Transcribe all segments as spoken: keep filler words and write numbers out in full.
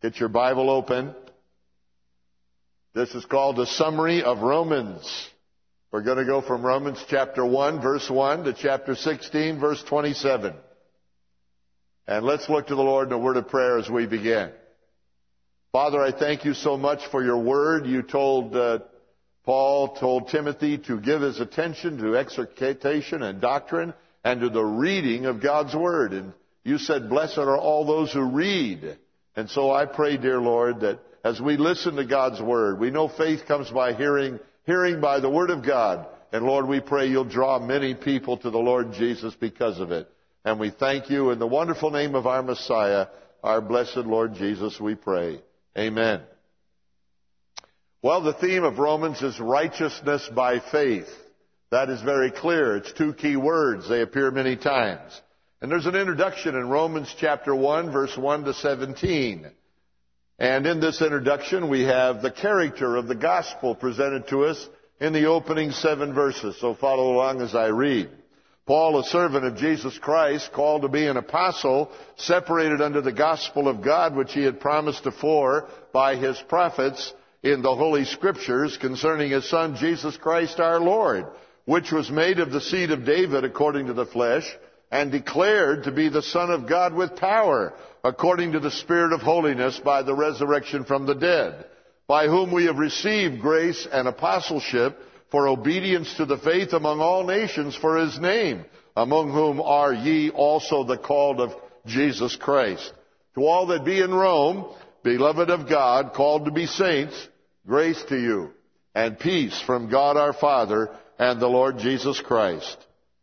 Get your Bible open. This is called a summary of Romans. We're going to go from Romans chapter one, verse one, to chapter sixteen, verse twenty-seven. And let's look to the Lord in a word of prayer as we begin. Father, I thank you so much for your word. You told uh, Paul, told Timothy to give his attention to exhortation and doctrine and to the reading of God's word. And you said, blessed are all those who read. And so I pray, dear Lord, that as we listen to God's word, we know faith comes by hearing, hearing by the word of God. And Lord, we pray you'll draw many people to the Lord Jesus because of it. And we thank you in the wonderful name of our Messiah, our blessed Lord Jesus, we pray. Amen. Well, the theme of Romans is righteousness by faith. That is very clear. It's two key words. They appear many times. And there's an introduction in Romans chapter one, verse one to seventeen. And in this introduction, we have the character of the gospel presented to us in the opening seven verses. So follow along as I read. Paul, a servant of Jesus Christ, called to be an apostle, separated unto the gospel of God, which he had promised afore by his prophets in the Holy Scriptures concerning his Son, Jesus Christ our Lord, which was made of the seed of David according to the flesh, and declared to be the Son of God with power, according to the Spirit of holiness by the resurrection from the dead, by whom we have received grace and apostleship for obedience to the faith among all nations for his name, among whom are ye also the called of Jesus Christ. To all that be in Rome, beloved of God, called to be saints, grace to you, and peace from God our Father and the Lord Jesus Christ.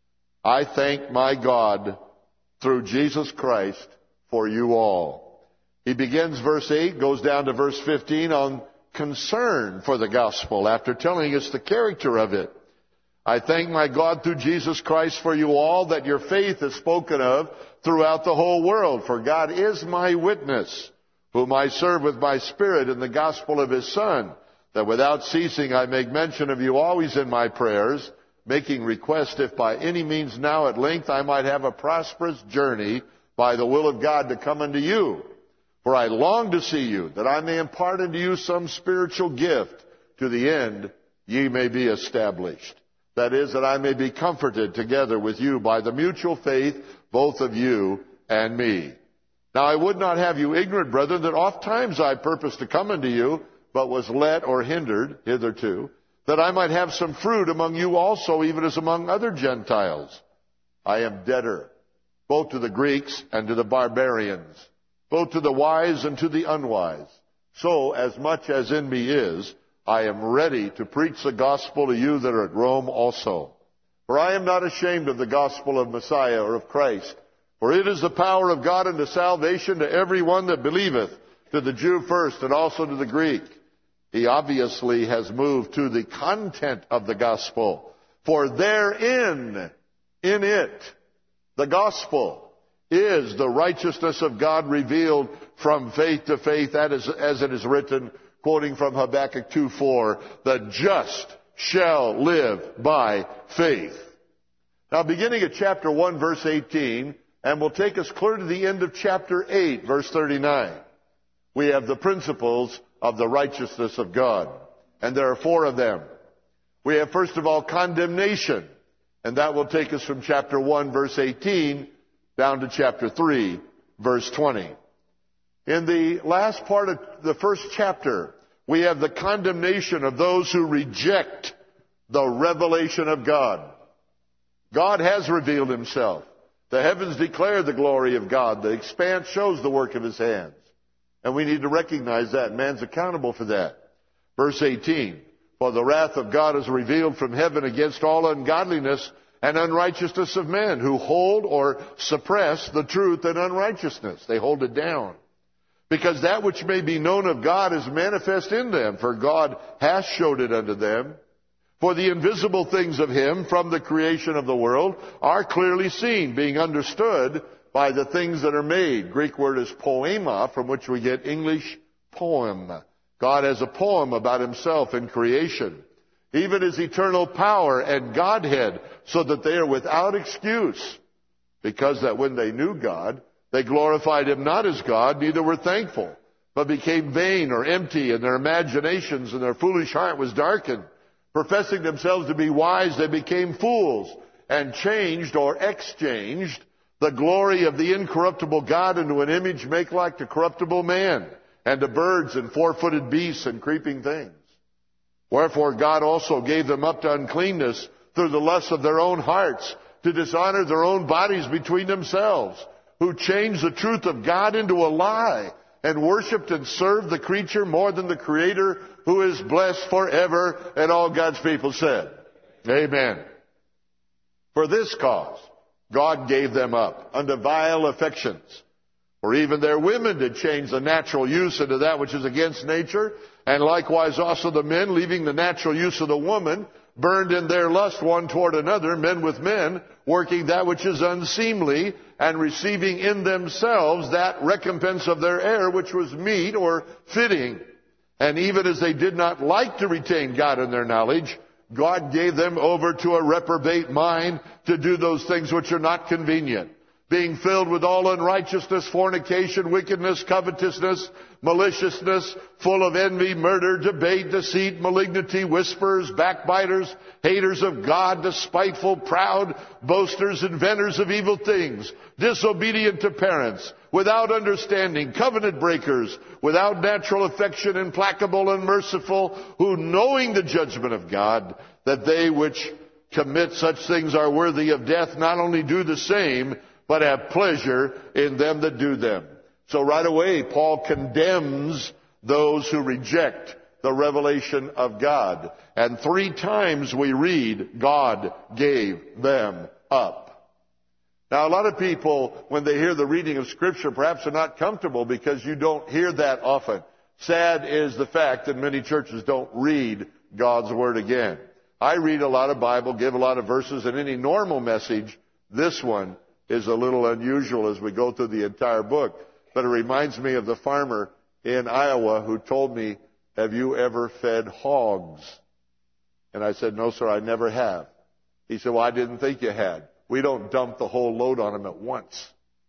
I thank my God through Jesus Christ for you all. He begins verse eight, goes down to verse fifteen on concern for the gospel after telling us the character of it. I thank my God through Jesus Christ for you all, that your faith is spoken of throughout the whole world. For God is my witness, whom I serve with my spirit in the gospel of his Son, that without ceasing I make mention of you always in my prayers, making request if by any means now at length I might have a prosperous journey by the will of God to come unto you. For I long to see you, that I may impart unto you some spiritual gift, to the end ye may be established. That is, that I may be comforted together with you by the mutual faith, both of you and me. Now I would not have you ignorant, brethren, that oft times I purposed to come unto you, but was let or hindered hitherto, that I might have some fruit among you also, even as among other Gentiles. I am debtor, both to the Greeks and to the barbarians, both to the wise and to the unwise. So, as much as in me is, I am ready to preach the gospel to you that are at Rome also. For I am not ashamed of the gospel of Messiah or of Christ, for it is the power of God unto salvation to every one that believeth, to the Jew first and also to the Greek. He obviously has moved to the content of the gospel. For therein, in it, the gospel is the righteousness of God revealed from faith to faith, as it is written, quoting from Habakkuk two four, the just shall live by faith. Now, beginning at chapter one, verse eighteen, and will take us clear to the end of chapter eight, verse thirty-nine, we have the principles of the righteousness of God. And there are four of them. We have, first of all, condemnation, and that will take us from chapter one, verse eighteen, down to chapter three, verse twenty. In the last part of the first chapter, we have the condemnation of those who reject the revelation of God. God has revealed himself. The heavens declare the glory of God. The expanse shows the work of his hands. And we need to recognize that. Man's accountable for that. Verse eighteen, for the wrath of God is revealed from heaven against all ungodliness and unrighteousness of men, who hold or suppress the truth in unrighteousness. They hold it down. Because that which may be known of God is manifest in them, for God hath showed it unto them. For the invisible things of him from the creation of the world are clearly seen, being understood by the things that are made. Greek word is poema, from which we get English poem. God has a poem about himself in creation, even his eternal power and Godhead, so that they are without excuse, because that when they knew God, they glorified him not as God, neither were thankful, but became vain or empty, and their imaginations and their foolish heart was darkened. Professing themselves to be wise, they became fools, and changed or exchanged the glory of the incorruptible God into an image made like to corruptible man, and to birds and four-footed beasts and creeping things. Wherefore God also gave them up to uncleanness through the lust of their own hearts, to dishonor their own bodies between themselves, who changed the truth of God into a lie, and worshipped and served the creature more than the Creator, who is blessed forever. And all God's people said, Amen. For this cause God gave them up unto vile affections. For even their women did change the natural use into that which is against nature, and likewise also the men, leaving the natural use of the woman, burned in their lust one toward another, men with men, working that which is unseemly, and receiving in themselves that recompense of their error which was meet or fitting. And even as they did not like to retain God in their knowledge, God gave them over to a reprobate mind to do those things which are not convenient, being filled with all unrighteousness, fornication, wickedness, covetousness, maliciousness, full of envy, murder, debate, deceit, malignity, whisperers, backbiters, haters of God, despiteful, proud, boasters, inventors of evil things, disobedient to parents, without understanding, covenant breakers, without natural affection, implacable and merciful, who knowing the judgment of God, that they which commit such things are worthy of death, not only do the same, but have pleasure in them that do them. So right away, Paul condemns those who reject the revelation of God. And three times we read, God gave them up. Now, a lot of people, when they hear the reading of Scripture, perhaps are not comfortable because you don't hear that often. Sad is the fact that many churches don't read God's Word again. I read a lot of Bible, give a lot of verses, and any normal message, this one is a little unusual as we go through the entire book. But it reminds me of the farmer in Iowa who told me, have you ever fed hogs? And I said, no, sir, I never have. He said, well, I didn't think you had. We don't dump the whole load on them at once.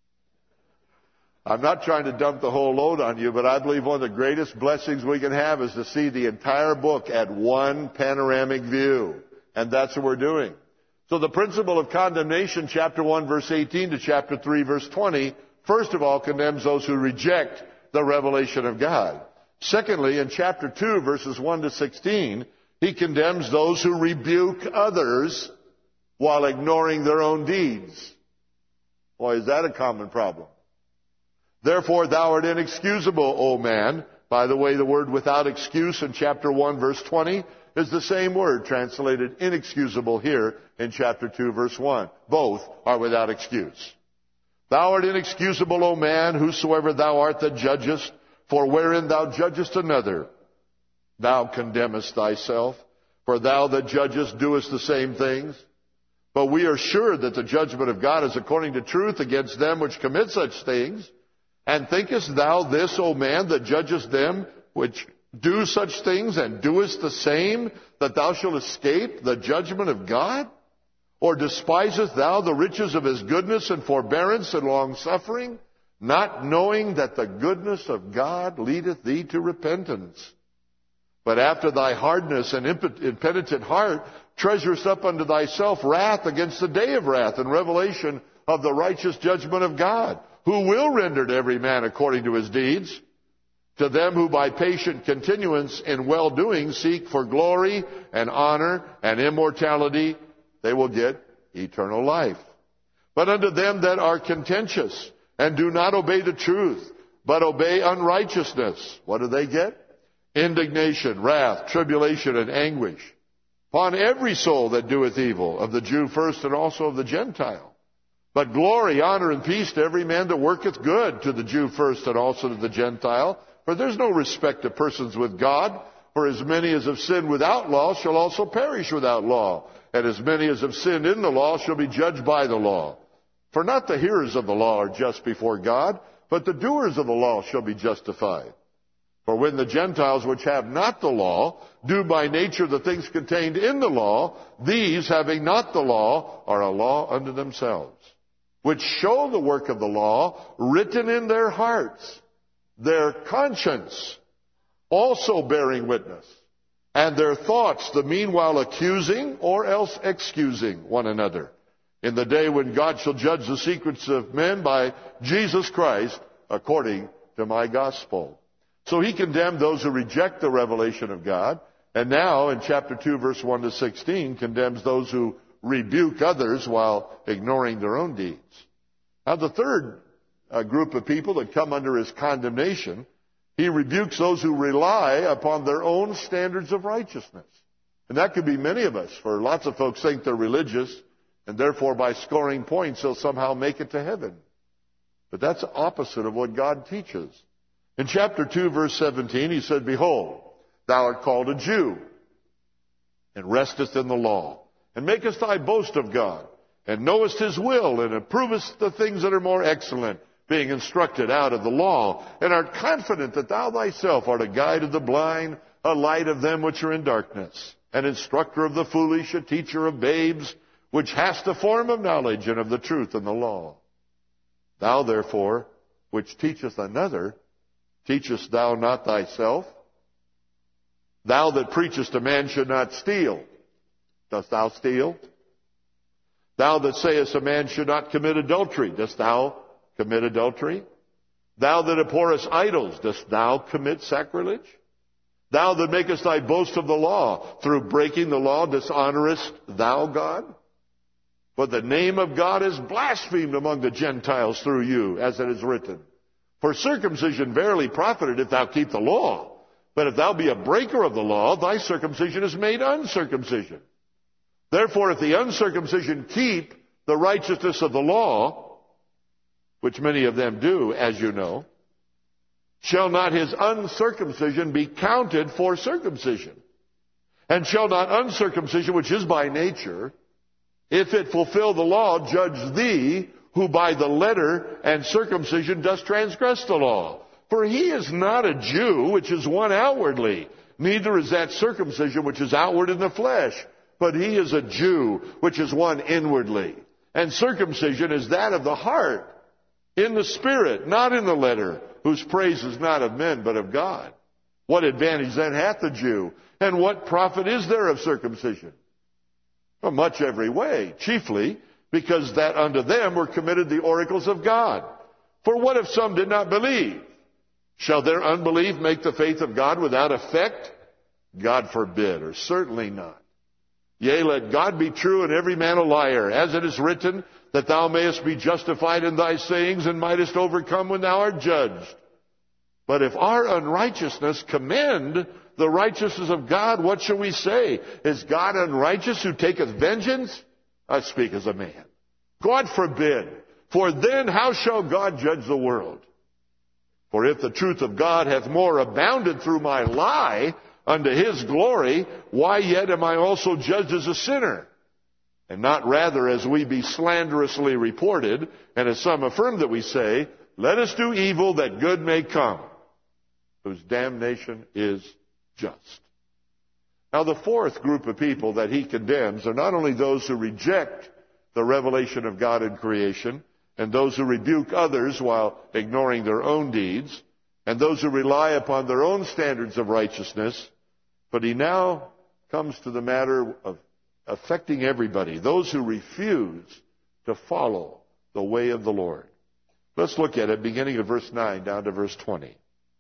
I'm not trying to dump the whole load on you, but I believe one of the greatest blessings we can have is to see the entire book at one panoramic view. And that's what we're doing. So the principle of condemnation, chapter one, verse eighteen to chapter three, verse twenty, first of all, condemns those who reject the revelation of God. Secondly, in chapter two, verses one to sixteen, he condemns those who rebuke others while ignoring their own deeds. Boy, is that a common problem. Therefore, thou art inexcusable, O man. By the way, the word without excuse in chapter one, verse twenty, is the same word translated inexcusable here in chapter two, verse one. Both are without excuse. Thou art inexcusable, O man, whosoever thou art that judgest, for wherein thou judgest another, thou condemnest thyself, for thou that judgest doest the same things. But we are sure that the judgment of God is according to truth against them which commit such things. And thinkest thou this, O man, that judgest them which do such things, and doest the same, that thou shalt escape the judgment of God? Or despisest thou the riches of his goodness and forbearance and longsuffering, not knowing that the goodness of God leadeth thee to repentance? But after thy hardness and impenitent heart treasurest up unto thyself wrath against the day of wrath and revelation of the righteous judgment of God, who will render to every man according to his deeds. To them who by patient continuance in well-doing seek for glory and honor and immortality, they will get eternal life. But unto them that are contentious and do not obey the truth, but obey unrighteousness, what do they get? Indignation, wrath, tribulation, and anguish upon every soul that doeth evil, of the Jew first and also of the Gentile. But glory, honor, and peace to every man that worketh good, to the Jew first and also to the Gentile. For there's no respect of persons with God. For as many as have sinned without law shall also perish without law. And as many as have sinned in the law shall be judged by the law. For not the hearers of the law are just before God, but the doers of the law shall be justified. For when the Gentiles which have not the law do by nature the things contained in the law, these, having not the law, are a law unto themselves, which show the work of the law written in their hearts, their conscience also bearing witness, and their thoughts the meanwhile accusing or else excusing one another, in the day when God shall judge the secrets of men by Jesus Christ, according to my gospel. So he condemned those who reject the revelation of God, and now in chapter two, verse one to sixteen, condemns those who rebuke others while ignoring their own deeds. Now the third uh, group of people that come under his condemnation, he rebukes those who rely upon their own standards of righteousness. And that could be many of us, for lots of folks think they're religious, and therefore by scoring points they'll somehow make it to heaven. But that's the opposite of what God teaches. In chapter two, verse seventeen, he said, Behold, thou art called a Jew, and restest in the law, and makest thy boast of God, and knowest his will, and approvest the things that are more excellent, being instructed out of the law, and art confident that thou thyself art a guide of the blind, a light of them which are in darkness, an instructor of the foolish, a teacher of babes, which hast a form of knowledge and of the truth in the law. Thou therefore, which teachest another, teachest thou not thyself? Thou that preachest a man should not steal, dost thou steal? Thou that sayest a man should not commit adultery, dost thou commit adultery? Thou that abhorrest idols, dost thou commit sacrilege? Thou that makest thy boast of the law, through breaking the law dishonorest thou God? But the name of God is blasphemed among the Gentiles through you, as it is written. For circumcision verily profited if thou keep the law. But if thou be a breaker of the law, thy circumcision is made uncircumcision. Therefore, if the uncircumcision keep the righteousness of the law, which many of them do, as you know, shall not his uncircumcision be counted for circumcision? And shall not uncircumcision, which is by nature, if it fulfill the law, judge thee, who by the letter and circumcision does transgress the law? For he is not a Jew, which is one outwardly, neither is that circumcision which is outward in the flesh, but he is a Jew, which is one inwardly. And circumcision is that of the heart, in the spirit, not in the letter, whose praise is not of men, but of God. What advantage then hath the Jew? And what profit is there of circumcision? Well, much every way, chiefly because that unto them were committed the oracles of God. For what if some did not believe? Shall their unbelief make the faith of God without effect? God forbid, or certainly not. Yea, let God be true and every man a liar, as it is written, that thou mayest be justified in thy sayings and mightest overcome when thou art judged. But if our unrighteousness commend the righteousness of God, what shall we say? Is God unrighteous who taketh vengeance? I speak as a man. God forbid. For then how shall God judge the world? For if the truth of God hath more abounded through my lie unto his glory, why yet am I also judged as a sinner? And not rather as we be slanderously reported, and as some affirm that we say, let us do evil that good may come, whose damnation is just. Now the fourth group of people that he condemns are not only those who reject the revelation of God in creation, and those who rebuke others while ignoring their own deeds, and those who rely upon their own standards of righteousness, but he now comes to the matter of affecting everybody, those who refuse to follow the way of the Lord. Let's look at it beginning at verse nine down to verse twenty.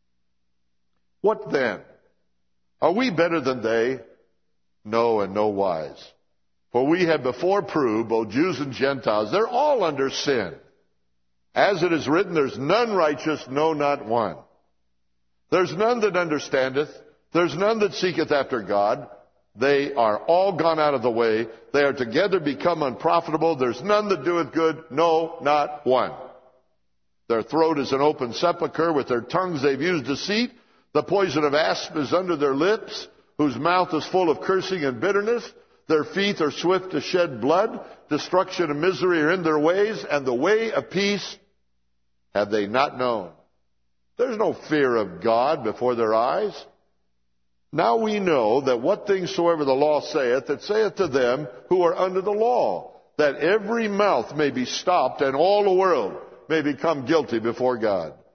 What then? Are we better than they? No, and no wise. For we have before proved, both Jews and Gentiles, they're all under sin. As it is written, there's none righteous, no, not one. There's none that understandeth. There's none that seeketh after God. They are all gone out of the way. They are together become unprofitable. There's none that doeth good, no, not one. Their throat is an open sepulchre. With their tongues they've used deceit. The poison of asp is under their lips, whose mouth is full of cursing and bitterness. Their feet are swift to shed blood. Destruction and misery are in their ways, and the way of peace have they not known. There's no fear of God before their eyes. Now we know that what things soever the law saith, it saith to them who are under the law, that every mouth may be stopped, and all the world may become guilty before God.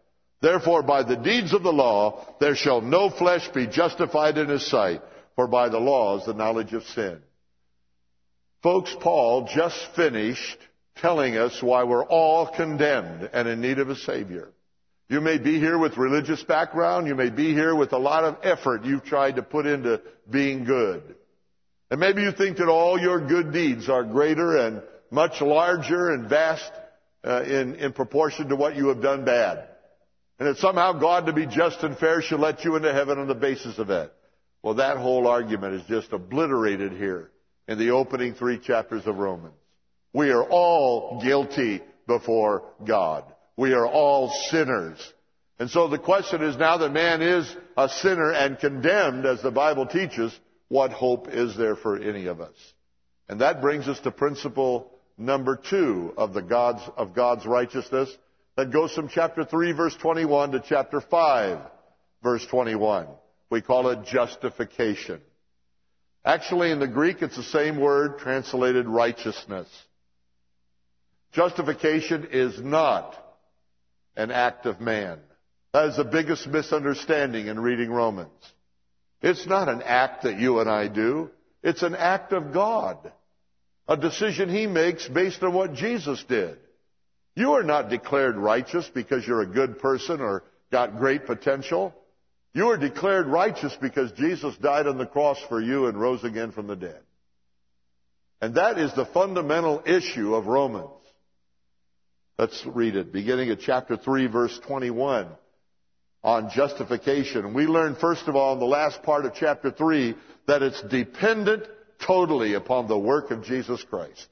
Therefore, by the deeds of the law, there shall no flesh be justified in his sight, for by the law is the knowledge of sin. Folks, Paul just finished telling us why we're all condemned and in need of a Savior. You may be here with religious background. You may be here with a lot of effort you've tried to put into being good. And maybe you think that all your good deeds are greater and much larger and vast uh, in, in proportion to what you have done bad. And that somehow God, to be just and fair, should let you into heaven on the basis of that. Well, that whole argument is just obliterated here in the opening three chapters of Romans. We are all guilty before God. We are all sinners. And so the question is, now that man is a sinner and condemned, as the Bible teaches, what hope is there for any of us? And that brings us to principle number two of the God's, of God's righteousness, that goes from chapter three, verse twenty-one, to chapter five, verse twenty-one. We call it justification. Actually, in the Greek, it's the same word translated righteousness. Justification is not an act of man. That is the biggest misunderstanding in reading Romans. It's not an act that you and I do. It's an act of God. A decision He makes based on what Jesus did. You are not declared righteous because you're a good person or got great potential. You are declared righteous because Jesus died on the cross for you and rose again from the dead. And that is the fundamental issue of Romans. Let's read it, beginning at chapter three, verse twenty-one, on justification. We learn, first of all, in the last part of chapter three, that it's dependent totally upon the work of Jesus Christ.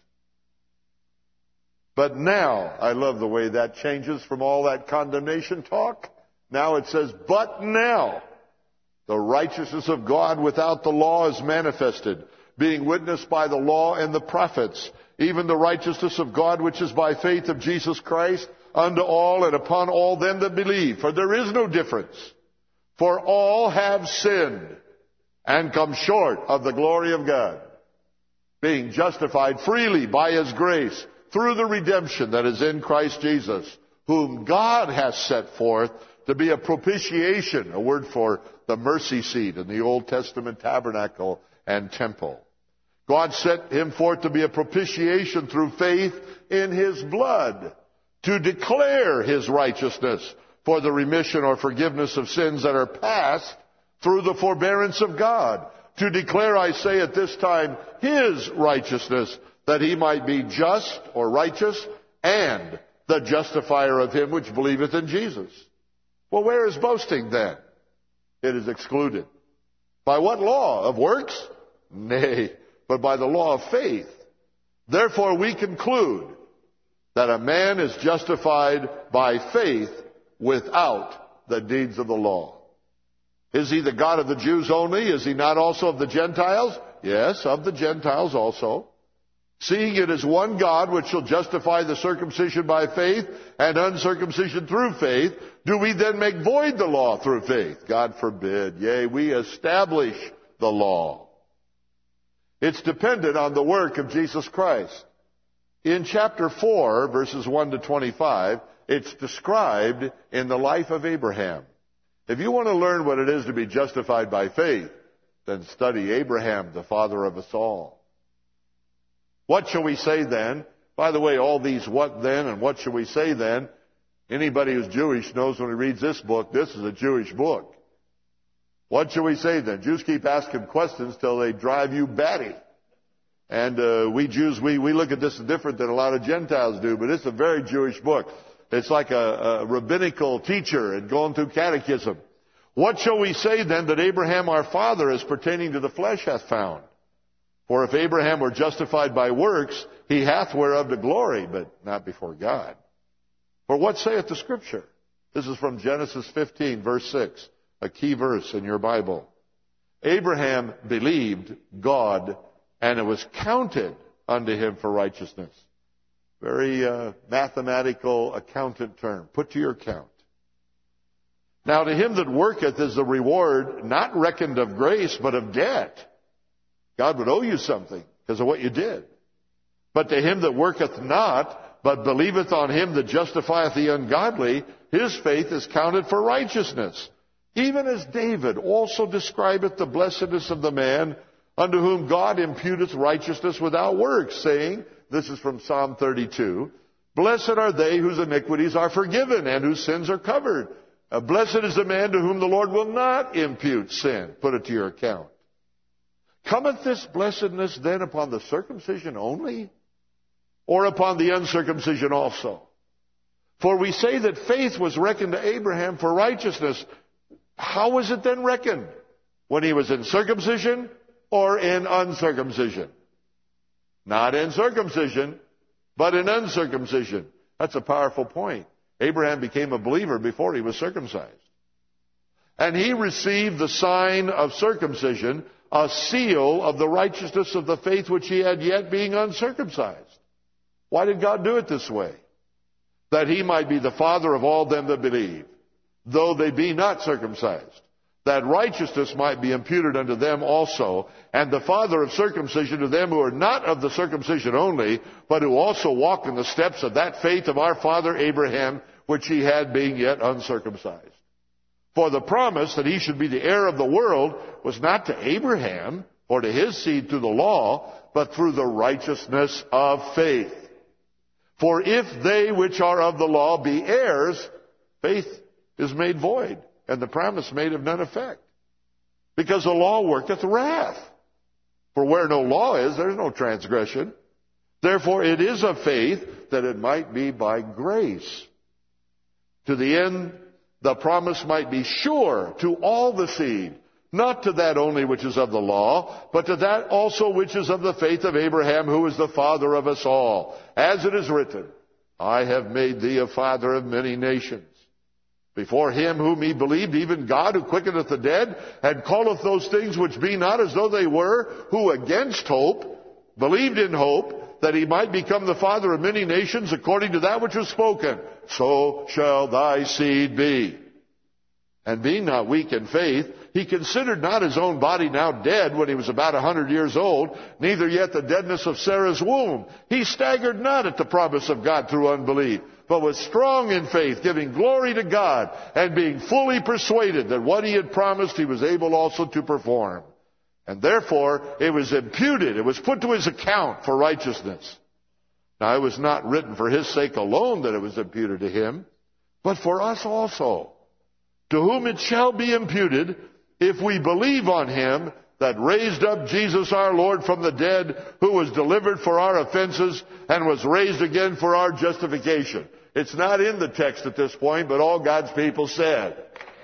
But now, I love the way that changes from all that condemnation talk. Now it says, but now, the righteousness of God without the law is manifested, being witnessed by the law and the prophets, even the righteousness of God which is by faith of Jesus Christ, unto all and upon all them that believe. For there is no difference. For all have sinned and come short of the glory of God, being justified freely by His grace through the redemption that is in Christ Jesus, whom God has set forth to be a propitiation, a word for the mercy seat in the Old Testament tabernacle and temple. God set Him forth to be a propitiation through faith in His blood, to declare His righteousness for the remission or forgiveness of sins that are past through the forbearance of God. To declare, I say at this time, His righteousness, that He might be just or righteous and the justifier of him which believeth in Jesus. Well, where is boasting then? It is excluded. By what law? Of works? Nay, but by the law of faith. Therefore we conclude that a man is justified by faith without the deeds of the law. Is he the God of the Jews only? Is he not also of the Gentiles? Yes, of the Gentiles also. Seeing it is one God which shall justify the circumcision by faith and uncircumcision through faith, do we then make void the law through faith? God forbid. Yea, we establish the law. It's dependent on the work of Jesus Christ. In chapter four, verses one to twenty-five, it's described in the life of Abraham. If you want to learn what it is to be justified by faith, then study Abraham, the father of us all. What shall we say then? By the way, all these what then and what shall we say then, anybody who's Jewish knows when he reads this book, this is a Jewish book. What shall we say then? Jews keep asking questions till they drive you batty. And uh, we Jews, we, we look at this different than a lot of Gentiles do, but it's a very Jewish book. It's like a, a rabbinical teacher and going through catechism. What shall we say then that Abraham our father as pertaining to the flesh hath found? For if Abraham were justified by works, he hath whereof to glory, but not before God. For what saith the Scripture? This is from Genesis fifteen, verse six, a key verse in your Bible. Abraham believed God, and it was counted unto him for righteousness. Very uh, mathematical accountant term. Put to your account. Now to him that worketh is the reward not reckoned of grace, but of debt. God would owe you something because of what you did. But to him that worketh not, but believeth on him that justifieth the ungodly, his faith is counted for righteousness. Even as David also describeth the blessedness of the man unto whom God imputeth righteousness without works, saying, this is from Psalm thirty-two, blessed are they whose iniquities are forgiven and whose sins are covered. Uh, blessed is the man to whom the Lord will not impute sin. Put it to your account. Cometh this blessedness then upon the circumcision only, or upon the uncircumcision also? For we say that faith was reckoned to Abraham for righteousness. How was it then reckoned? When he was in circumcision or in uncircumcision? Not in circumcision, but in uncircumcision. That's a powerful point. Abraham became a believer before he was circumcised. And he received the sign of circumcision, a seal of the righteousness of the faith which he had yet being uncircumcised. Why did God do it this way? That he might be the father of all them that believe, though they be not circumcised, that righteousness might be imputed unto them also, and the father of circumcision to them who are not of the circumcision only, but who also walk in the steps of that faith of our father Abraham, which he had being yet uncircumcised. For the promise that he should be the heir of the world was not to Abraham, or to his seed through the law, but through the righteousness of faith. For if they which are of the law be heirs, faith is made void, and the promise made of none effect. Because the law worketh wrath. For where no law is, there is no transgression. Therefore it is of faith, that it might be by grace, to the end the promise might be sure to all the seed, not to that only which is of the law, but to that also which is of the faith of Abraham, who is the father of us all. As it is written, I have made thee a father of many nations. Before him whom he believed, even God who quickeneth the dead, and calleth those things which be not as though they were, who against hope believed in hope, that he might become the father of many nations, according to that which was spoken, so shall thy seed be. And being not weak in faith, he considered not his own body now dead when he was about a hundred years old, neither yet the deadness of Sarah's womb. He staggered not at the promise of God through unbelief, but was strong in faith, giving glory to God, and being fully persuaded that what he had promised he was able also to perform. And therefore it was imputed, it was put to his account for righteousness. Now it was not written for his sake alone that it was imputed to him, but for us also, to whom it shall be imputed, if we believe on him that raised up Jesus our Lord from the dead, who was delivered for our offenses and was raised again for our justification. It's not in the text at this point, but all God's people said.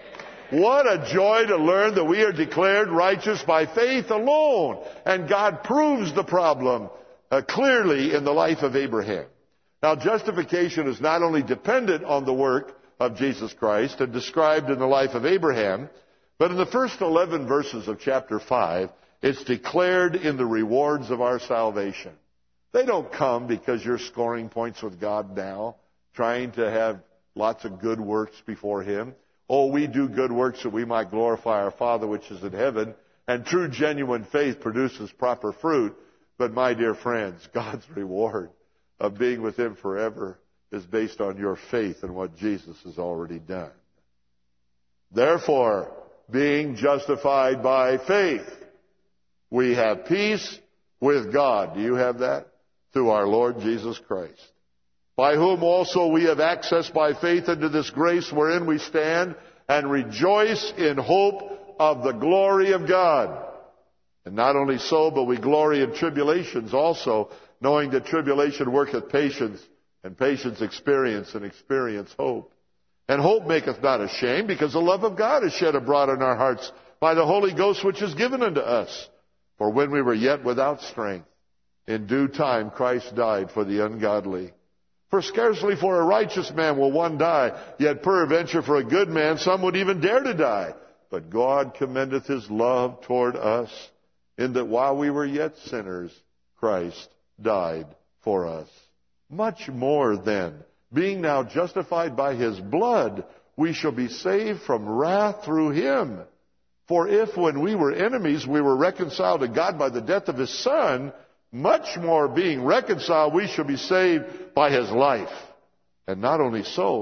What a joy to learn that we are declared righteous by faith alone. And God proves the problem uh, clearly in the life of Abraham. Now, justification is not only dependent on the work of Jesus Christ and described in the life of Abraham, but in the first eleven verses of chapter five, it's declared in the rewards of our salvation. They don't come because you're scoring points with God now, trying to have lots of good works before him. Oh, we do good works that we might glorify our Father which is in heaven, and true genuine faith produces proper fruit. But my dear friends, God's reward of being with him forever is based on your faith in what Jesus has already done. Therefore, being justified by faith, we have peace with God. Do you have that? Through our Lord Jesus Christ, by whom also we have access by faith into this grace wherein we stand, and rejoice in hope of the glory of God. And not only so, but we glory in tribulations also, knowing that tribulation worketh patience, and patience experience, and experience hope. And hope maketh not ashamed, because the love of God is shed abroad in our hearts by the Holy Ghost which is given unto us. For when we were yet without strength, in due time Christ died for the ungodly. For scarcely for a righteous man will one die, yet peradventure for a good man some would even dare to die. But God commendeth his love toward us, in that while we were yet sinners, Christ died for us. Much more then, being now justified by his blood, we shall be saved from wrath through him. For if when we were enemies we were reconciled to God by the death of his Son, much more being reconciled we shall be saved by his life. And not only so,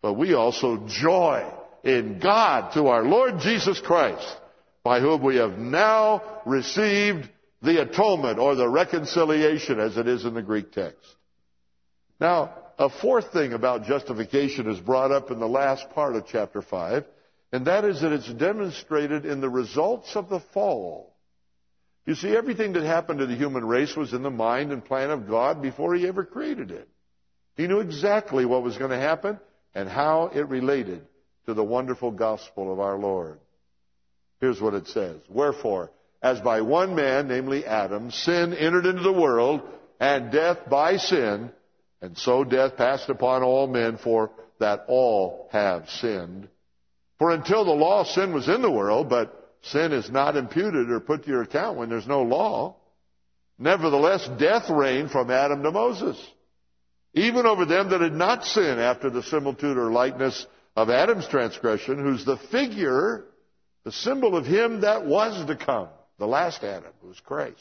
but we also joy in God through our Lord Jesus Christ, by whom we have now received the atonement, or the reconciliation as it is in the Greek text. Now, a fourth thing about justification is brought up in the last part of chapter five, and that is that it's demonstrated in the results of the fall. You see, everything that happened to the human race was in the mind and plan of God before He ever created it. He knew exactly what was going to happen and how it related to the wonderful gospel of our Lord. Here's what it says. Wherefore, as by one man, namely Adam, sin entered into the world, and death by sin, and so death passed upon all men, for that all have sinned. For until the law, sin was in the world, but sin is not imputed or put to your account when there's no law. Nevertheless, death reigned from Adam to Moses, even over them that had not sinned after the similitude or likeness of Adam's transgression, who's the figure, the symbol of him that was to come, the last Adam, who was Christ.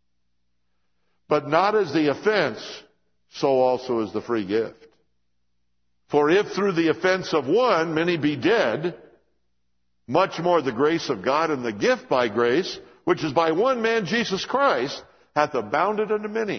But not as the offense, so also is the free gift. For if through the offense of one many be dead, much more the grace of God and the gift by grace, which is by one man Jesus Christ, hath abounded unto many.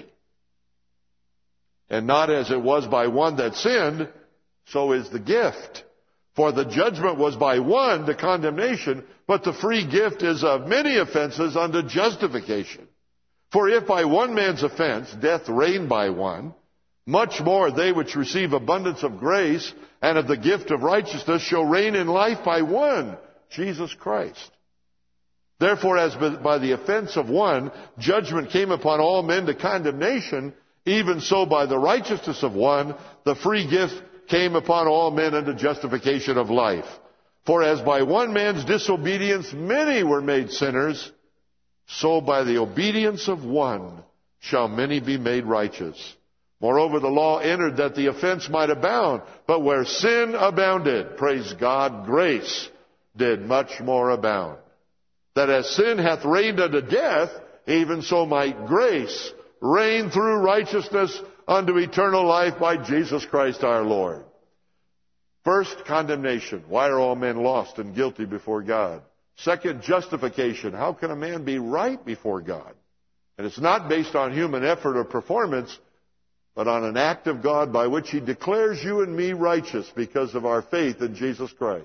And not as it was by one that sinned, so is the gift. For the judgment was by one to condemnation, but the free gift is of many offenses unto justification. For if by one man's offense death reigned by one, much more they which receive abundance of grace and of the gift of righteousness shall reign in life by one, Jesus Christ. Therefore, as by the offense of one judgment came upon all men to condemnation, even so by the righteousness of one the free gift came upon all men unto justification of life. For as by one man's disobedience many were made sinners, so by the obedience of one shall many be made righteous. Moreover, the law entered that the offense might abound, but where sin abounded, praise God, grace did much more abound. That as sin hath reigned unto death, even so might grace reign through righteousness unto eternal life by Jesus Christ our Lord. First, condemnation. Why are all men lost and guilty before God? Second, justification. How can a man be right before God? And it's not based on human effort or performance, but on an act of God by which He declares you and me righteous because of our faith in Jesus Christ.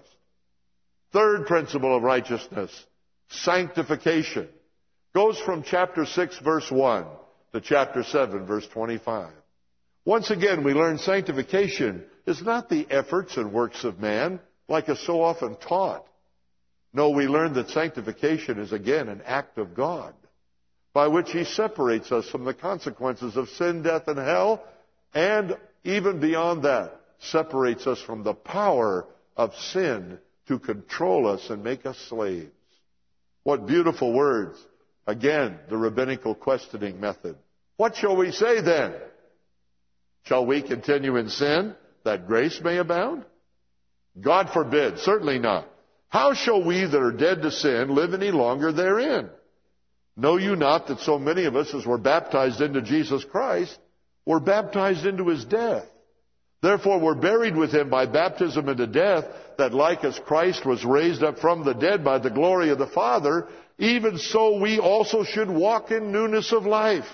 Third principle of righteousness, sanctification, goes from chapter six, verse one to chapter seven, verse twenty-five. Once again, we learn sanctification is not the efforts and works of man, like is so often taught. No, we learn that sanctification is again an act of God, by which He separates us from the consequences of sin, death, and hell, and even beyond that, separates us from the power of sin to control us and make us slaves. What beautiful words. Again, the rabbinical questioning method. What shall we say then? Shall we continue in sin, that grace may abound? God forbid, certainly not. How shall we that are dead to sin live any longer therein? Know you not that so many of us as were baptized into Jesus Christ were baptized into His death? Therefore we're buried with Him by baptism into death, that like as Christ was raised up from the dead by the glory of the Father, even so we also should walk in newness of life.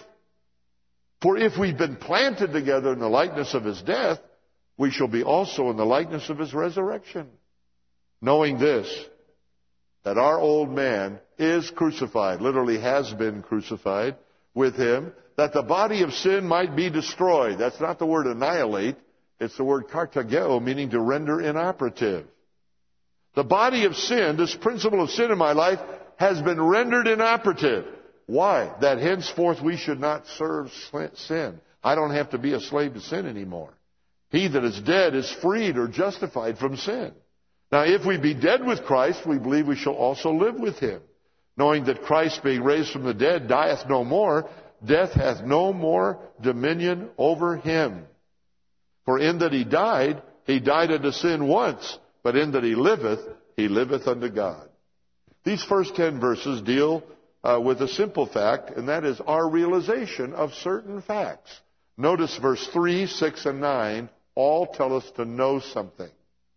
For if we've been planted together in the likeness of His death, we shall be also in the likeness of His resurrection. Knowing this, that our old man is crucified, literally has been crucified with Him, that the body of sin might be destroyed. That's not the word annihilate. It's the word kartageo, meaning to render inoperative. The body of sin, this principle of sin in my life, has been rendered inoperative. Why? That henceforth we should not serve sin. I don't have to be a slave to sin anymore. He that is dead is freed or justified from sin. Now, if we be dead with Christ, we believe we shall also live with Him, knowing that Christ, being raised from the dead, dieth no more, death hath no more dominion over Him. For in that He died, He died unto sin once, but in that He liveth, He liveth unto God. These first ten verses deal uh, with a simple fact, and that is our realization of certain facts. Notice verse three, six, and nine all tell us to know something.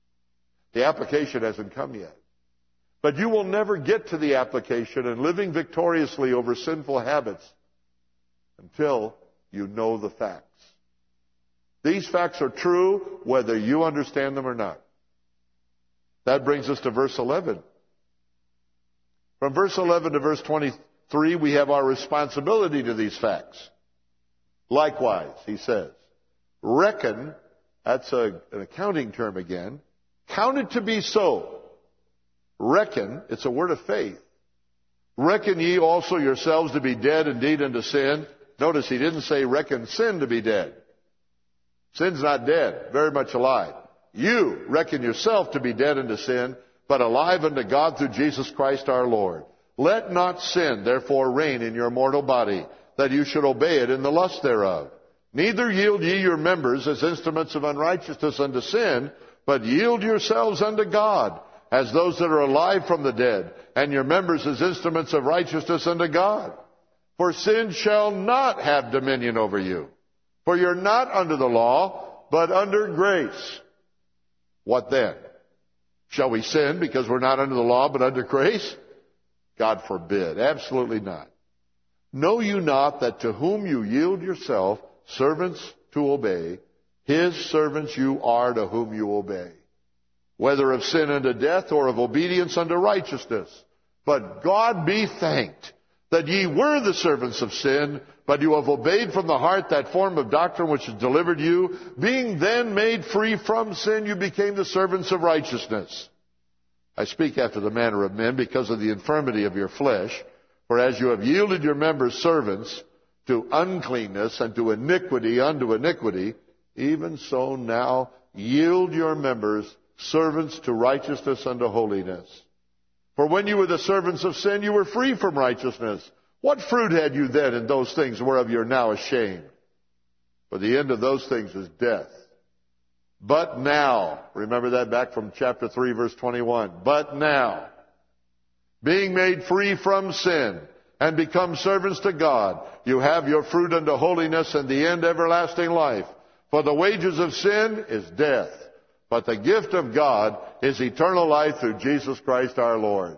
The application hasn't come yet. But you will never get to the application and living victoriously over sinful habits until you know the facts. These facts are true whether you understand them or not. That brings us to verse eleven. From verse eleven to verse twenty-three, we have our responsibility to these facts. Likewise, he says, reckon, that's a, an accounting term again, count it to be so. Reckon, it's a word of faith. Reckon ye also yourselves to be dead indeed unto sin. Notice he didn't say reckon sin to be dead. Sin's not dead, very much alive. You reckon yourself to be dead unto sin, but alive unto God through Jesus Christ our Lord. Let not sin therefore reign in your mortal body, that you should obey it in the lust thereof. Neither yield ye your members as instruments of unrighteousness unto sin, but yield yourselves unto God, as those that are alive from the dead, and your members as instruments of righteousness unto God. For sin shall not have dominion over you. For you're not under the law, but under grace. What then? Shall we sin because we're not under the law, but under grace? God forbid. Absolutely not. Know you not that to whom you yield yourself, servants to obey, his servants you are to whom you obey, whether of sin unto death or of obedience unto righteousness. But God be thanked that ye were the servants of sin, but you have obeyed from the heart that form of doctrine which is delivered you. Being then made free from sin, you became the servants of righteousness. I speak after the manner of men because of the infirmity of your flesh. For as you have yielded your members servants to uncleanness and to iniquity unto iniquity, even so now yield your members servants to righteousness unto holiness. For when you were the servants of sin, you were free from righteousness. What fruit had you then in those things whereof you are now ashamed? For the end of those things is death. But now, remember that back from chapter three, verse twenty-one. But now, being made free from sin and become servants to God, you have your fruit unto holiness and the end everlasting life. For the wages of sin is death, but the gift of God is eternal life through Jesus Christ our Lord.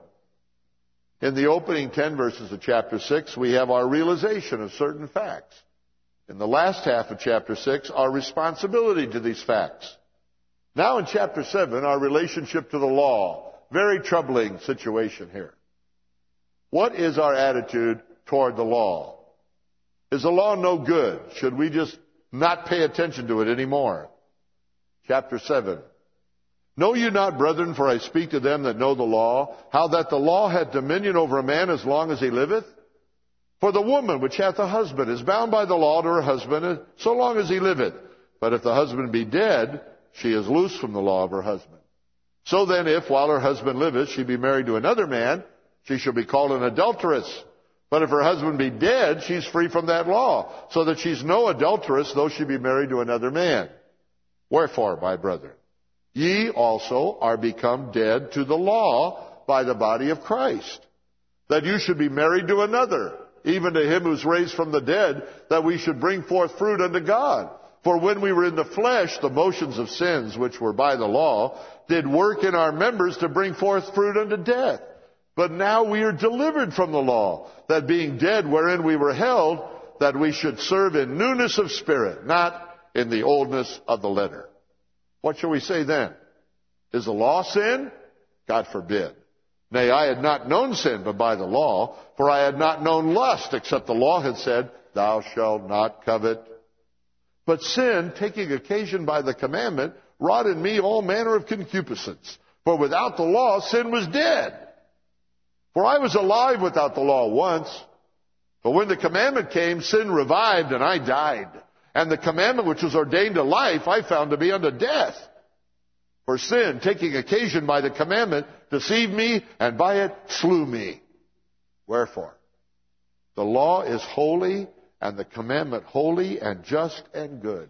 In the opening ten verses of chapter six, we have our realization of certain facts. In the last half of chapter six, our responsibility to these facts. Now in chapter seven, our relationship to the law. Very troubling situation here. What is our attitude toward the law? Is the law no good? Should we just not pay attention to it anymore? Chapter seven. Know you not, brethren, for I speak to them that know the law, how that the law hath dominion over a man as long as he liveth? For the woman which hath a husband is bound by the law to her husband so long as he liveth. But if the husband be dead, she is loosed from the law of her husband. So then, if while her husband liveth she be married to another man, she shall be called an adulteress. But if her husband be dead, she's free from that law, so that she's no adulteress, though she be married to another man. Wherefore, my brethren, ye also are become dead to the law by the body of Christ, that you should be married to another, even to him who's raised from the dead, that we should bring forth fruit unto God. For when we were in the flesh, the motions of sins, which were by the law, did work in our members to bring forth fruit unto death. But now we are delivered from the law, that being dead wherein we were held, that we should serve in newness of spirit, not in the oldness of the letter. What shall we say then? Is the law sin? God forbid. Nay, I had not known sin but by the law, for I had not known lust, except the law had said, thou shalt not covet. But sin, taking occasion by the commandment, wrought in me all manner of concupiscence. For without the law, sin was dead. For I was alive without the law once. But when the commandment came, sin revived, and I died. And the commandment which was ordained to life, I found to be unto death. For sin, taking occasion by the commandment, deceived me, and by it slew me. Wherefore, the law is holy, and the commandment holy and just and good.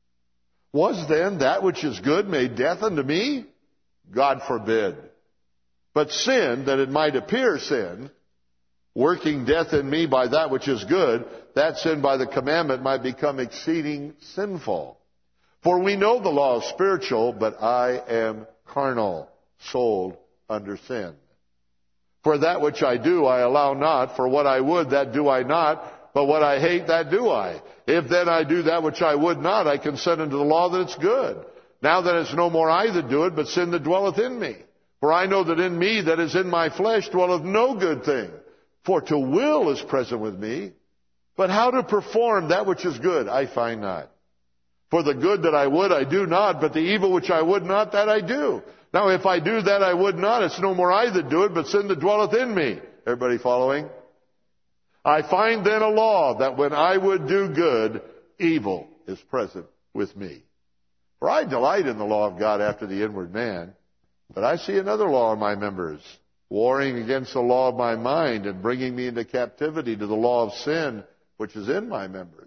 Was then that which is good made death unto me? God forbid. But sin, that it might appear sin, working death in me by that which is good, that sin by the commandment might become exceeding sinful. For we know the law is spiritual, but I am carnal, sold under sin. For that which I do I allow not, for what I would that do I not, but what I hate that do I. If then I do that which I would not, I consent unto the law that it's good. Now that it's no more I that do it, but sin that dwelleth in me. For I know that in me, that is in my flesh, dwelleth no good thing. For to will is present with me, but how to perform that which is good I find not. For the good that I would I do not, but the evil which I would not, that I do. Now if I do that I would not, it's no more I that do it, but sin that dwelleth in me. Everybody following? I find then a law, that when I would do good, evil is present with me. For I delight in the law of God after the inward man, but I see another law in my members, warring against the law of my mind and bringing me into captivity to the law of sin, which is in my members.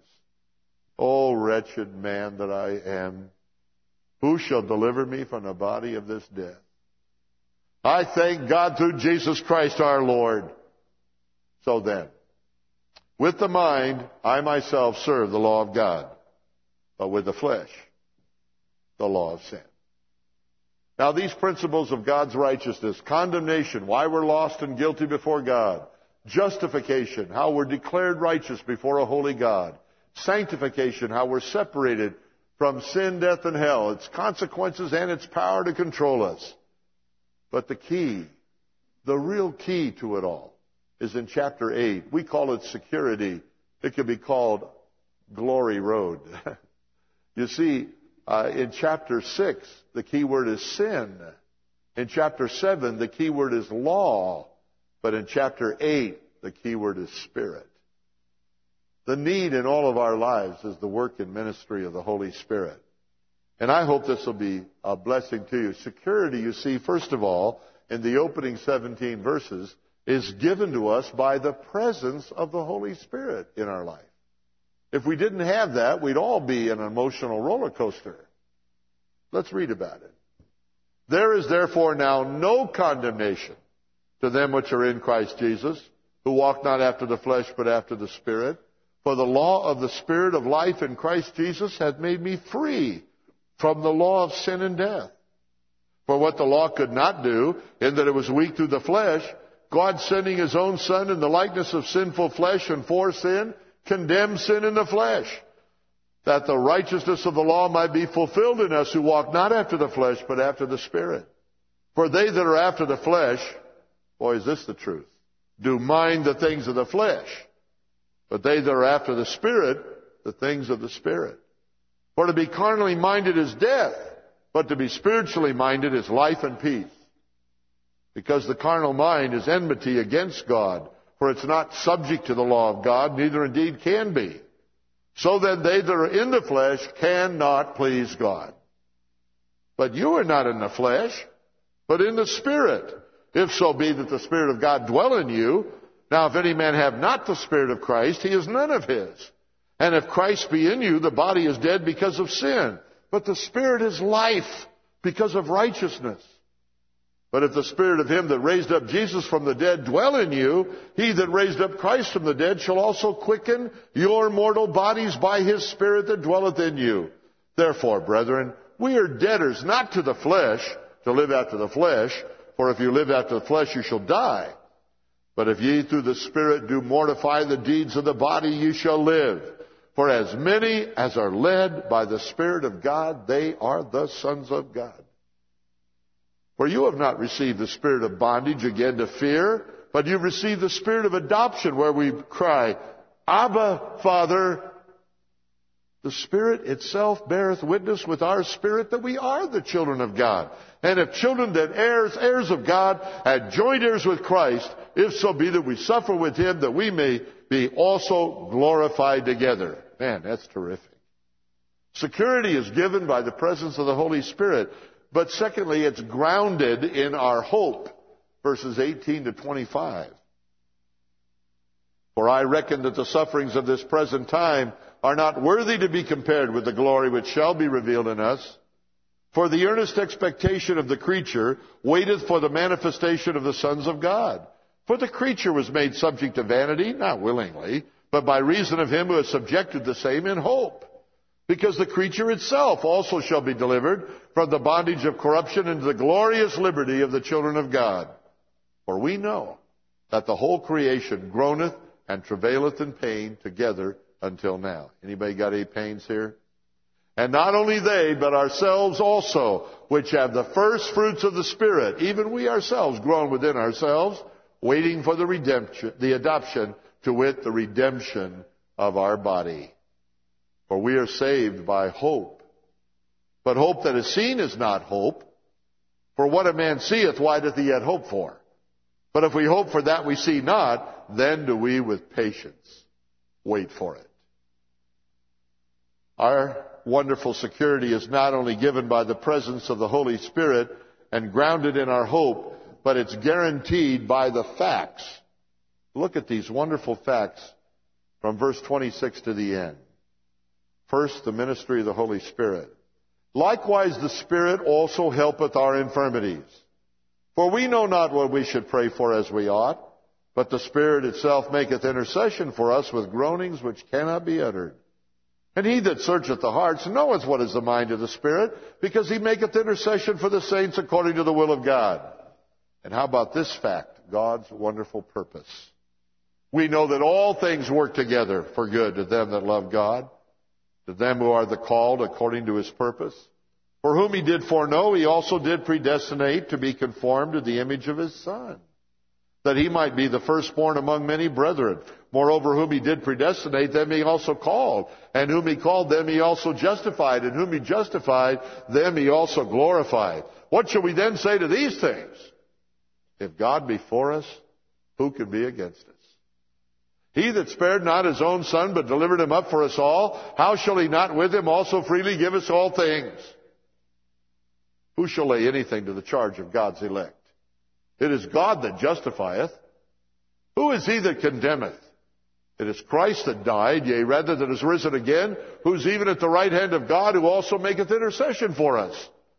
O wretched man that I am, who shall deliver me from the body of this death? I thank God through Jesus Christ our Lord. So then, with the mind, I myself serve the law of God, but with the flesh, the law of sin. Now these principles of God's righteousness, condemnation, why we're lost and guilty before God, justification, how we're declared righteous before a holy God, sanctification, how we're separated from sin, death, and hell, its consequences and its power to control us. But the key, the real key to it all, is in chapter eight. We call it security. It could be called Glory Road. You see, uh, in chapter six, the key word is sin. In chapter seven, the key word is law. But in chapter eight, the key word is spirit. The need in all of our lives is the work and ministry of the Holy Spirit. And I hope this will be a blessing to you. Security, you see, first of all, in the opening seventeen verses, is given to us by the presence of the Holy Spirit in our life. If we didn't have that, we'd all be in an emotional roller coaster. Let's read about it. There is therefore now no condemnation to them which are in Christ Jesus, who walk not after the flesh, but after the Spirit. For the law of the Spirit of life in Christ Jesus hath made me free from the law of sin and death. For what the law could not do, in that it was weak through the flesh, God sending His own Son in the likeness of sinful flesh and for sin, condemned sin in the flesh, that the righteousness of the law might be fulfilled in us who walk not after the flesh, but after the Spirit. For they that are after the flesh, boy, is this the truth, do mind the things of the flesh. But they that are after the Spirit, the things of the Spirit. For to be carnally minded is death, but to be spiritually minded is life and peace. Because the carnal mind is enmity against God, for it's not subject to the law of God, neither indeed can be. So then they that are in the flesh cannot please God. But you are not in the flesh, but in the Spirit, if so be that the Spirit of God dwell in you. Now if any man have not the Spirit of Christ, he is none of his. And if Christ be in you, the body is dead because of sin, but the Spirit is life because of righteousness. But if the Spirit of Him that raised up Jesus from the dead dwell in you, He that raised up Christ from the dead shall also quicken your mortal bodies by His Spirit that dwelleth in you. Therefore, brethren, we are debtors not to the flesh, to live after the flesh, for if you live after the flesh, you shall die. But if ye through the Spirit do mortify the deeds of the body, ye shall live. For as many as are led by the Spirit of God, they are the sons of God. For you have not received the spirit of bondage again to fear, but you've received the spirit of adoption, where we cry, Abba, Father. The Spirit itself beareth witness with our spirit that we are the children of God. And if children, then heirs, heirs of God, and joint heirs with Christ, if so be that we suffer with Him, that we may be also glorified together. Man, that's terrific. Security is given by the presence of the Holy Spirit. But secondly, it's grounded in our hope, verses eighteen to twenty-five. For I reckon that the sufferings of this present time are not worthy to be compared with the glory which shall be revealed in us. For the earnest expectation of the creature waiteth for the manifestation of the sons of God. For the creature was made subject to vanity, not willingly, but by reason of Him who has subjected the same in hope. because the creature itself also shall be delivered from the bondage of corruption into the glorious liberty of the children of God. For we know that the whole creation groaneth and travaileth in pain together until now. Anybody got any pains here? And not only they, but ourselves also, which have the first fruits of the Spirit, even we ourselves groan within ourselves, waiting for the redemption, the adoption, to wit, the redemption of our body. For we are saved by hope. But hope that is seen is not hope. For what a man seeth, why doth he yet hope for? But if we hope for that we see not, then do we with patience wait for it. Our wonderful security is not only given by the presence of the Holy Spirit and grounded in our hope, but it's guaranteed by the facts. Look at these wonderful facts from verse twenty-six to the end. First, the ministry of the Holy Spirit. Likewise, the Spirit also helpeth our infirmities. For we know not what we should pray for as we ought, but the Spirit itself maketh intercession for us with groanings which cannot be uttered. And he that searcheth the hearts knoweth what is the mind of the Spirit, because he maketh intercession for the saints according to the will of God. And how about this fact? God's wonderful purpose. We know that all things work together for good to them that love God, to them who are the called according to his purpose. For whom he did foreknow, he also did predestinate to be conformed to the image of his Son, that he might be the firstborn among many brethren. Moreover, whom he did predestinate, them he also called. And whom he called, them he also justified. And whom he justified, them he also glorified. What shall we then say to these things? If God be for us, who can be against us? He that spared not his own Son, but delivered him up for us all, how shall he not with him also freely give us all things? Who shall lay anything to the charge of God's elect? It is God that justifieth. Who is he that condemneth? It is Christ that died, yea, rather that is risen again, who's even at the right hand of God, who also maketh intercession for us.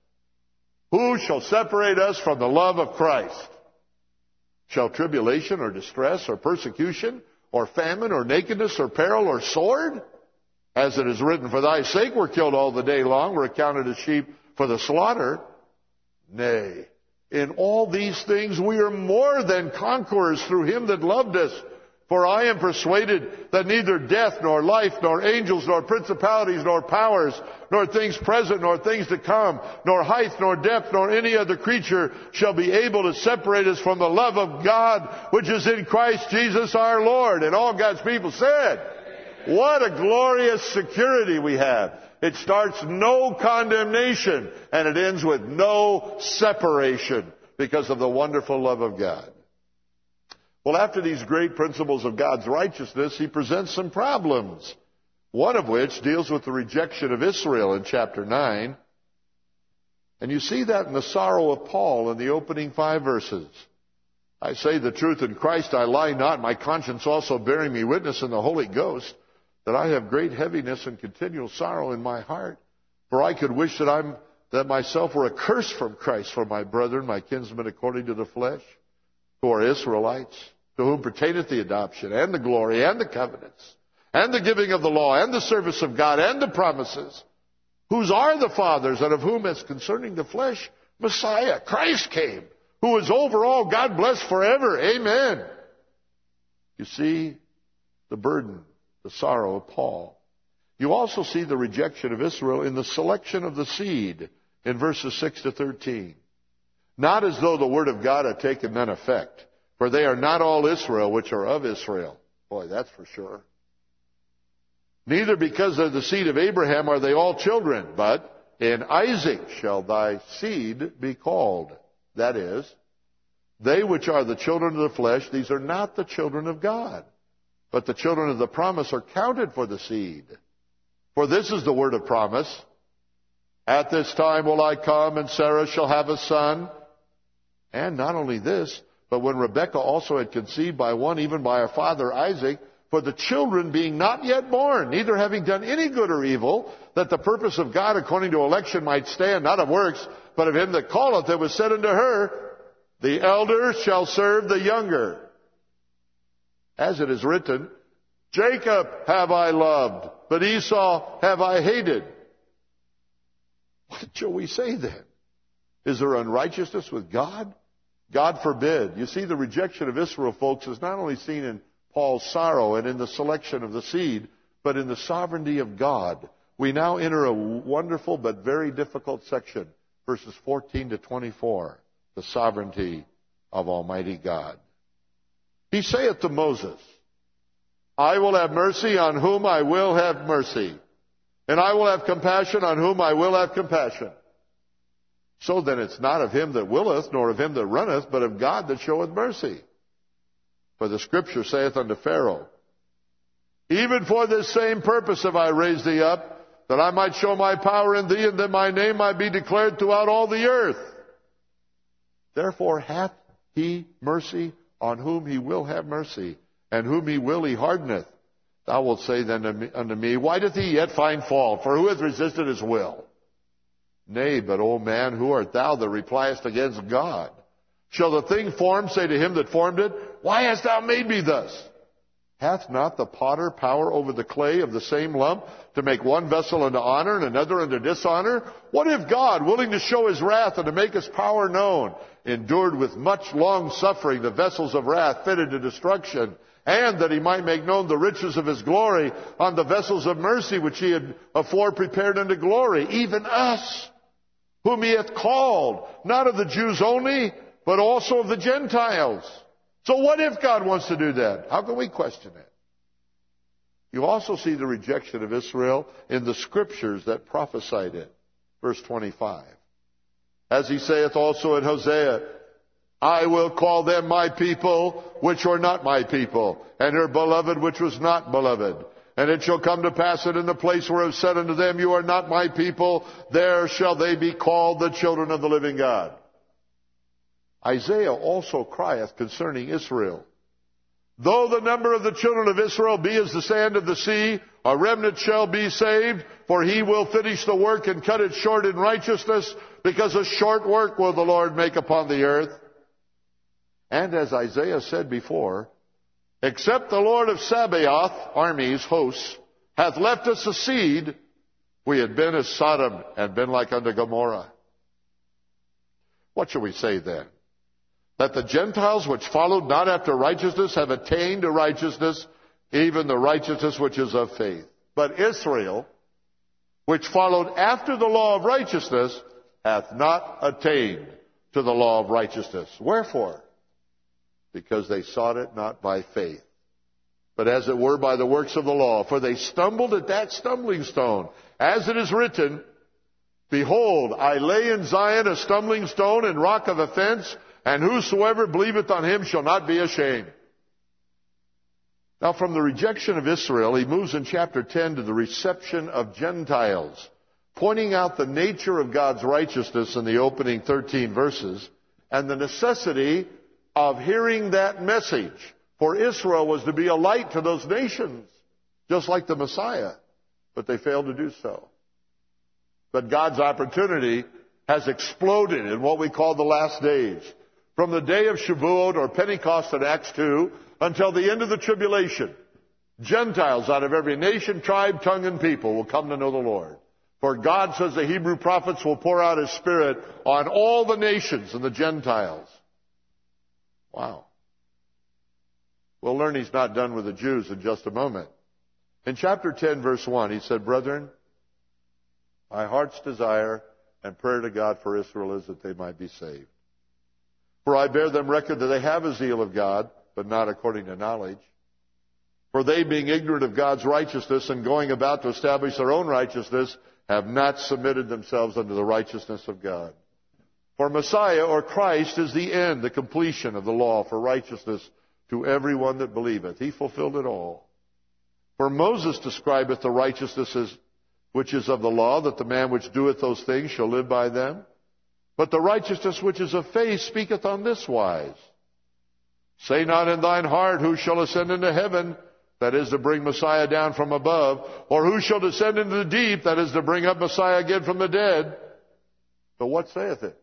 Who shall separate us from the love of Christ? Shall tribulation or distress or persecution or famine or nakedness or peril or sword? As it is written, for thy sake we're killed all the day long, we're accounted as sheep for the slaughter. Nay, in all these things we are more than conquerors through him that loved us. For I am persuaded that neither death, nor life, nor angels, nor principalities, nor powers, nor things present, nor things to come, nor height, nor depth, nor any other creature shall be able to separate us from the love of God, which is in Christ Jesus our Lord. And all God's people said, what a glorious security we have. It starts no condemnation, and it ends with no separation because of the wonderful love of God. Well, after these great principles of God's righteousness, he presents some problems, one of which deals with the rejection of Israel in chapter nine. And you see that in the sorrow of Paul in the opening five verses. I say the truth in Christ, I lie not, my conscience also bearing me witness in the Holy Ghost, that I have great heaviness and continual sorrow in my heart. For I could wish that I'm that myself were accursed from Christ for my brethren, my kinsmen according to the flesh, who are Israelites, to whom pertaineth the adoption, and the glory, and the covenants, and the giving of the law, and the service of God, and the promises, whose are the fathers, and of whom, as concerning the flesh, Messiah, Christ came, who is over all, God bless forever. Amen. You see the burden, the sorrow of Paul. You also see the rejection of Israel in the selection of the seed in verses six to thirteen. Not as though the word of God had taken none effect, for they are not all Israel which are of Israel. Boy, that's for sure. Neither because of the seed of Abraham are they all children, but in Isaac shall thy seed be called. That is, they which are the children of the flesh, these are not the children of God, but the children of the promise are counted for the seed. For this is the word of promise. At this time will I come, and Sarah shall have a son. And not only this, but when Rebekah also had conceived by one, even by her father Isaac, for the children being not yet born, neither having done any good or evil, that the purpose of God according to election might stand, not of works, but of him that calleth, it was said unto her, the elder shall serve the younger. As it is written, Jacob have I loved, but Esau have I hated. What shall we say then? Is there unrighteousness with God? God forbid. You see, the rejection of Israel, folks, is not only seen in Paul's sorrow and in the selection of the seed, but in the sovereignty of God. We now enter a wonderful but very difficult section, verses fourteen to twenty-four, the sovereignty of Almighty God. He saith to Moses, I will have mercy on whom I will have mercy, and I will have compassion on whom I will have compassion. So then it's not of him that willeth, nor of him that runneth, but of God that showeth mercy. For the Scripture saith unto Pharaoh, even for this same purpose have I raised thee up, that I might show my power in thee, and that my name might be declared throughout all the earth. Therefore hath he mercy on whom he will have mercy, and whom he will he hardeneth. Thou wilt say then unto me, why doth he yet find fault? For who hath resisted his will? Nay, but, O man, who art thou that repliest against God? Shall the thing formed say to him that formed it, why hast thou made me thus? Hath not the potter power over the clay of the same lump, to make one vessel unto honor and another unto dishonor? What if God, willing to show his wrath and to make his power known, endured with much long suffering the vessels of wrath fitted to destruction, and that he might make known the riches of his glory on the vessels of mercy which he had afore prepared unto glory, even us, whom he hath called, not of the Jews only, but also of the Gentiles? So what if God wants to do that? How can we question it? You also see the rejection of Israel in the Scriptures that prophesied it. Verse twenty-five. As he saith also in Hosea, I will call them my people, which are not my people, and her beloved, which was not beloved. And it shall come to pass that in the place where I have said unto them, you are not my people, there shall they be called the children of the living God. Isaiah also crieth concerning Israel, though the number of the children of Israel be as the sand of the sea, a remnant shall be saved, for he will finish the work and cut it short in righteousness, because a short work will the Lord make upon the earth. And as Isaiah said before, except the Lord of Sabaoth, armies, hosts, hath left us a seed, we had been as Sodom and been like unto Gomorrah. What shall we say then? That the Gentiles which followed not after righteousness have attained to righteousness, even the righteousness which is of faith. But Israel, which followed after the law of righteousness, hath not attained to the law of righteousness. Wherefore? Because they sought it not by faith, but as it were by the works of the law. For they stumbled at that stumbling stone. As it is written, behold, I lay in Zion a stumbling stone and rock of offense, and whosoever believeth on him shall not be ashamed. Now from the rejection of Israel, he moves in chapter ten to the reception of Gentiles, pointing out the nature of God's righteousness in the opening thirteen verses, and the necessity of hearing that message. For Israel was to be a light to those nations, just like the Messiah, but they failed to do so. But God's opportunity has exploded in what we call the last days. From the day of Shavuot or Pentecost in Acts two until the end of the tribulation, Gentiles out of every nation, tribe, tongue, and people will come to know the Lord. For God, says the Hebrew prophets, will pour out his Spirit on all the nations and the Gentiles. Wow. We'll learn he's not done with the Jews in just a moment. In chapter ten, verse one, he said, brethren, my heart's desire and prayer to God for Israel is that they might be saved. For I bear them record that they have a zeal of God, but not according to knowledge. For they, being ignorant of God's righteousness and going about to establish their own righteousness, have not submitted themselves unto the righteousness of God. For Messiah, or Christ, is the end, the completion of the law for righteousness to everyone that believeth. He fulfilled it all. For Moses describeth the righteousness as, which is of the law, that the man which doeth those things shall live by them. But the righteousness which is of faith speaketh on this wise. Say not in thine heart, who shall ascend into heaven, that is to bring Messiah down from above, or who shall descend into the deep, that is to bring up Messiah again from the dead. But what saith it?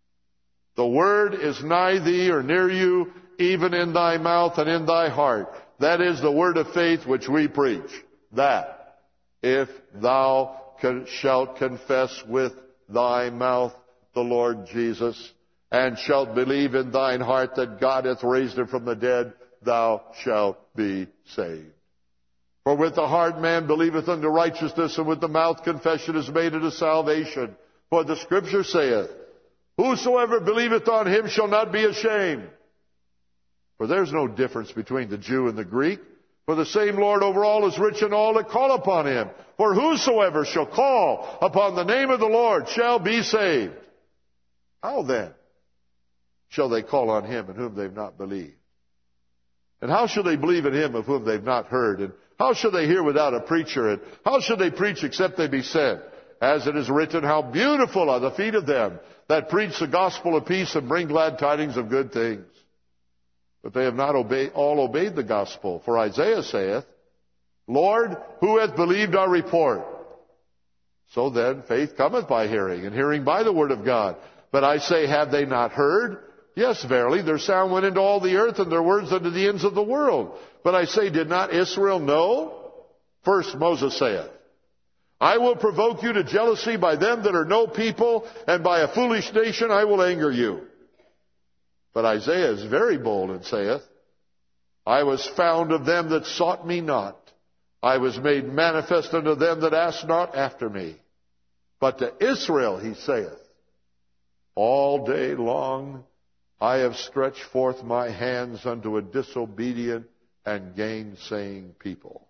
The word is nigh thee, or near you, even in thy mouth and in thy heart. That is the word of faith which we preach, that if thou con- shalt confess with thy mouth the Lord Jesus, and shalt believe in thine heart that God hath raised him from the dead, thou shalt be saved. For with the heart man believeth unto righteousness, and with the mouth confession is made unto salvation. For the Scripture saith, whosoever believeth on him shall not be ashamed. For there's no difference between the Jew and the Greek. For the same Lord over all is rich in all that call upon him. For whosoever shall call upon the name of the Lord shall be saved. How then shall they call on him in whom they've not believed? And how shall they believe in him of whom they've not heard? And how shall they hear without a preacher? And how shall they preach except they be sent? As it is written, how beautiful are the feet of them that preach the gospel of peace and bring glad tidings of good things. But they have not obeyed, all obeyed the gospel. For Isaiah saith, Lord, who hath believed our report? So then faith cometh by hearing, and hearing by the word of God. But I say, have they not heard? Yes, verily, their sound went into all the earth, and their words unto the ends of the world. But I say, did not Israel know? First Moses saith, I will provoke you to jealousy by them that are no people, and by a foolish nation I will anger you. But Isaiah is very bold and saith, I was found of them that sought me not. I was made manifest unto them that asked not after me. But to Israel he saith, all day long I have stretched forth my hands unto a disobedient and gainsaying people.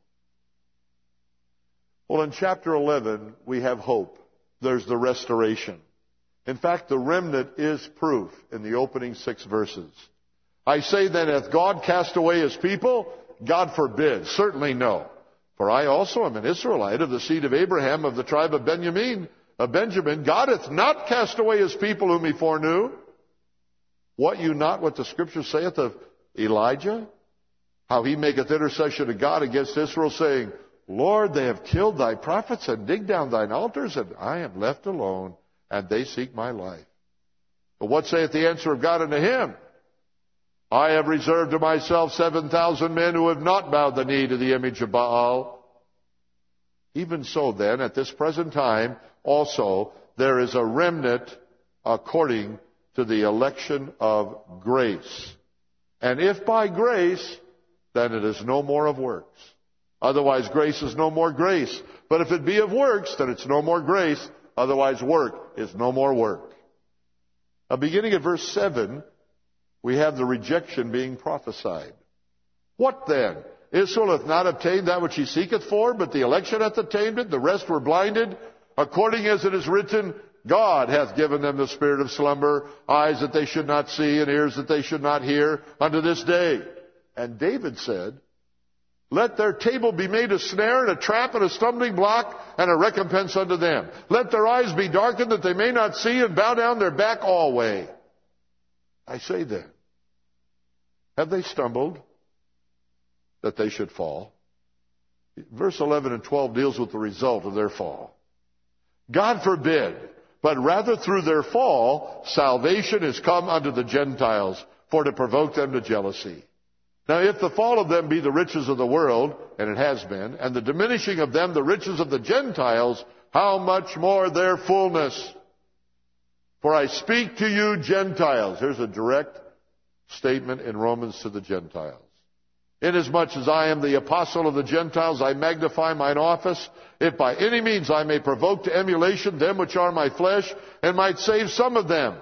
Well, in chapter eleven, we have hope. There's the restoration. In fact, the remnant is proof in the opening six verses. I say then, hath God cast away his people? God forbid. Certainly no. For I also am an Israelite of the seed of Abraham, of the tribe of Benjamin. Of Benjamin, God hath not cast away his people whom he foreknew. What you not what the Scripture saith of Elijah? How he maketh intercession to God against Israel, saying, Lord, they have killed thy prophets and digged down thine altars, and I am left alone, and they seek my life. But what saith the answer of God unto him? I have reserved to myself seven thousand men who have not bowed the knee to the image of Baal. Even so then, at this present time, also, there is a remnant according to the election of grace. And if by grace, then it is no more of works. Otherwise, grace is no more grace. But if it be of works, then it's no more grace. Otherwise, work is no more work. Now, beginning at verse seven, we have the rejection being prophesied. What then? Israel hath not obtained that which he seeketh for, but the election hath obtained it. The rest were blinded. According as it is written, God hath given them the spirit of slumber, eyes that they should not see, and ears that they should not hear, unto this day. And David said, let their table be made a snare and a trap and a stumbling block and a recompense unto them. Let their eyes be darkened that they may not see, and bow down their back alway. I say then, have they stumbled that they should fall? Verse eleven and twelve deals with the result of their fall. God forbid, but rather through their fall, salvation is come unto the Gentiles, for to provoke them to jealousy. Now if the fall of them be the riches of the world, and it has been, and the diminishing of them the riches of the Gentiles, how much more their fullness? For I speak to you Gentiles. Here's a direct statement in Romans to the Gentiles. Inasmuch as I am the apostle of the Gentiles, I magnify mine office, if by any means I may provoke to emulation them which are my flesh, and might save some of them.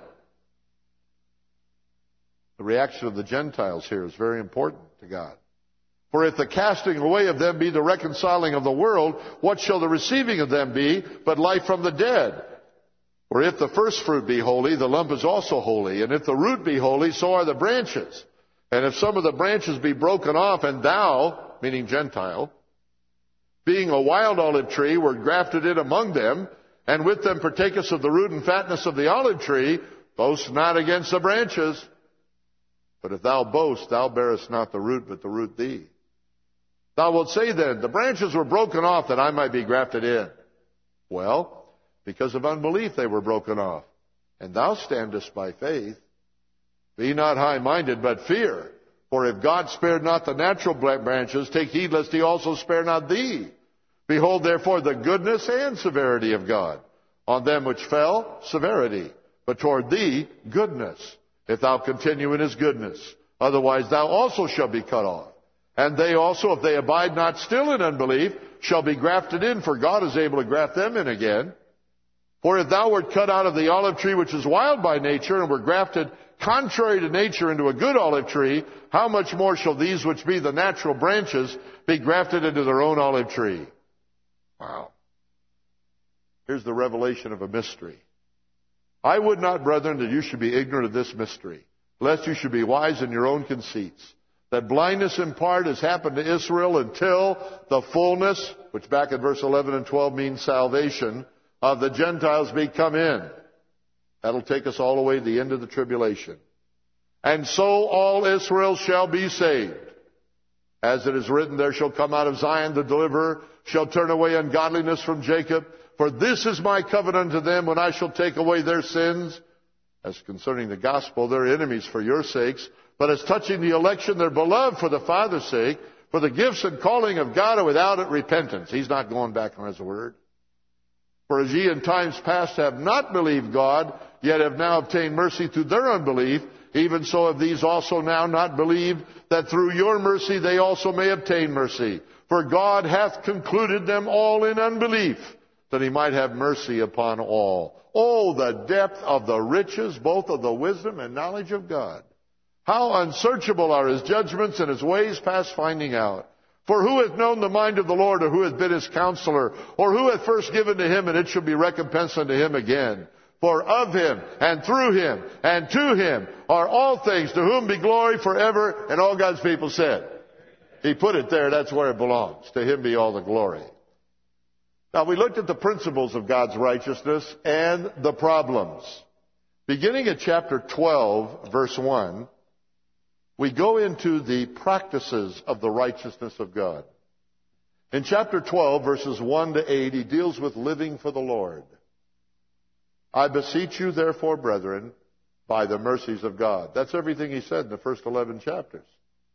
The reaction of the Gentiles here is very important to God. For if the casting away of them be the reconciling of the world, what shall the receiving of them be but life from the dead? For if the first fruit be holy, the lump is also holy. And if the root be holy, so are the branches. And if some of the branches be broken off, and thou, meaning Gentile, being a wild olive tree, were grafted in among them, and with them partakest of the root and fatness of the olive tree, boast not against the branches. But if thou boast, thou bearest not the root, but the root thee. Thou wilt say then, the branches were broken off that I might be grafted in. Well, because of unbelief they were broken off. And thou standest by faith. Be not high-minded, but fear. For if God spared not the natural branches, take heed lest he also spare not thee. Behold therefore the goodness and severity of God. On them which fell, severity. But toward thee, goodness, if thou continue in his goodness. Otherwise thou also shalt be cut off. And they also, if they abide not still in unbelief, shall be grafted in, for God is able to graft them in again. For if thou wert cut out of the olive tree which is wild by nature, and were grafted contrary to nature into a good olive tree, how much more shall these which be the natural branches be grafted into their own olive tree? Wow. Here's the revelation of a mystery. I would not, brethren, that you should be ignorant of this mystery, lest you should be wise in your own conceits. That blindness in part has happened to Israel until the fullness, which back in verse eleven and twelve means salvation, of the Gentiles be come in. That'll take us all the way to the end of the tribulation. And so all Israel shall be saved. As it is written, there shall come out of Zion the deliverer, shall turn away ungodliness from Jacob. For this is my covenant unto them, when I shall take away their sins. As concerning the gospel, they're enemies for your sakes. But as touching the election, they're beloved for the Father's sake. For the gifts and calling of God are without it repentance. He's not going back on his word. For as ye in times past have not believed God, yet have now obtained mercy through their unbelief, even so have these also now not believed, that through your mercy they also may obtain mercy. For God hath concluded them all in unbelief, that he might have mercy upon all. Oh, the depth of the riches, both of the wisdom and knowledge of God. How unsearchable are his judgments and his ways past finding out. For who hath known the mind of the Lord, or who hath been his counselor, or who hath first given to him, and it shall be recompensed unto him again? For of him, and through him, and to him are all things, to whom be glory forever. And all God's people said. He put it there, that's where it belongs. To him be all the glory. Now we looked at the principles of God's righteousness and the problems. Beginning at chapter twelve, verse one, we go into the practices of the righteousness of God. In chapter twelve, verses one to eight, he deals with living for the Lord. I beseech you, therefore, brethren, by the mercies of God. That's everything he said in the first eleven chapters.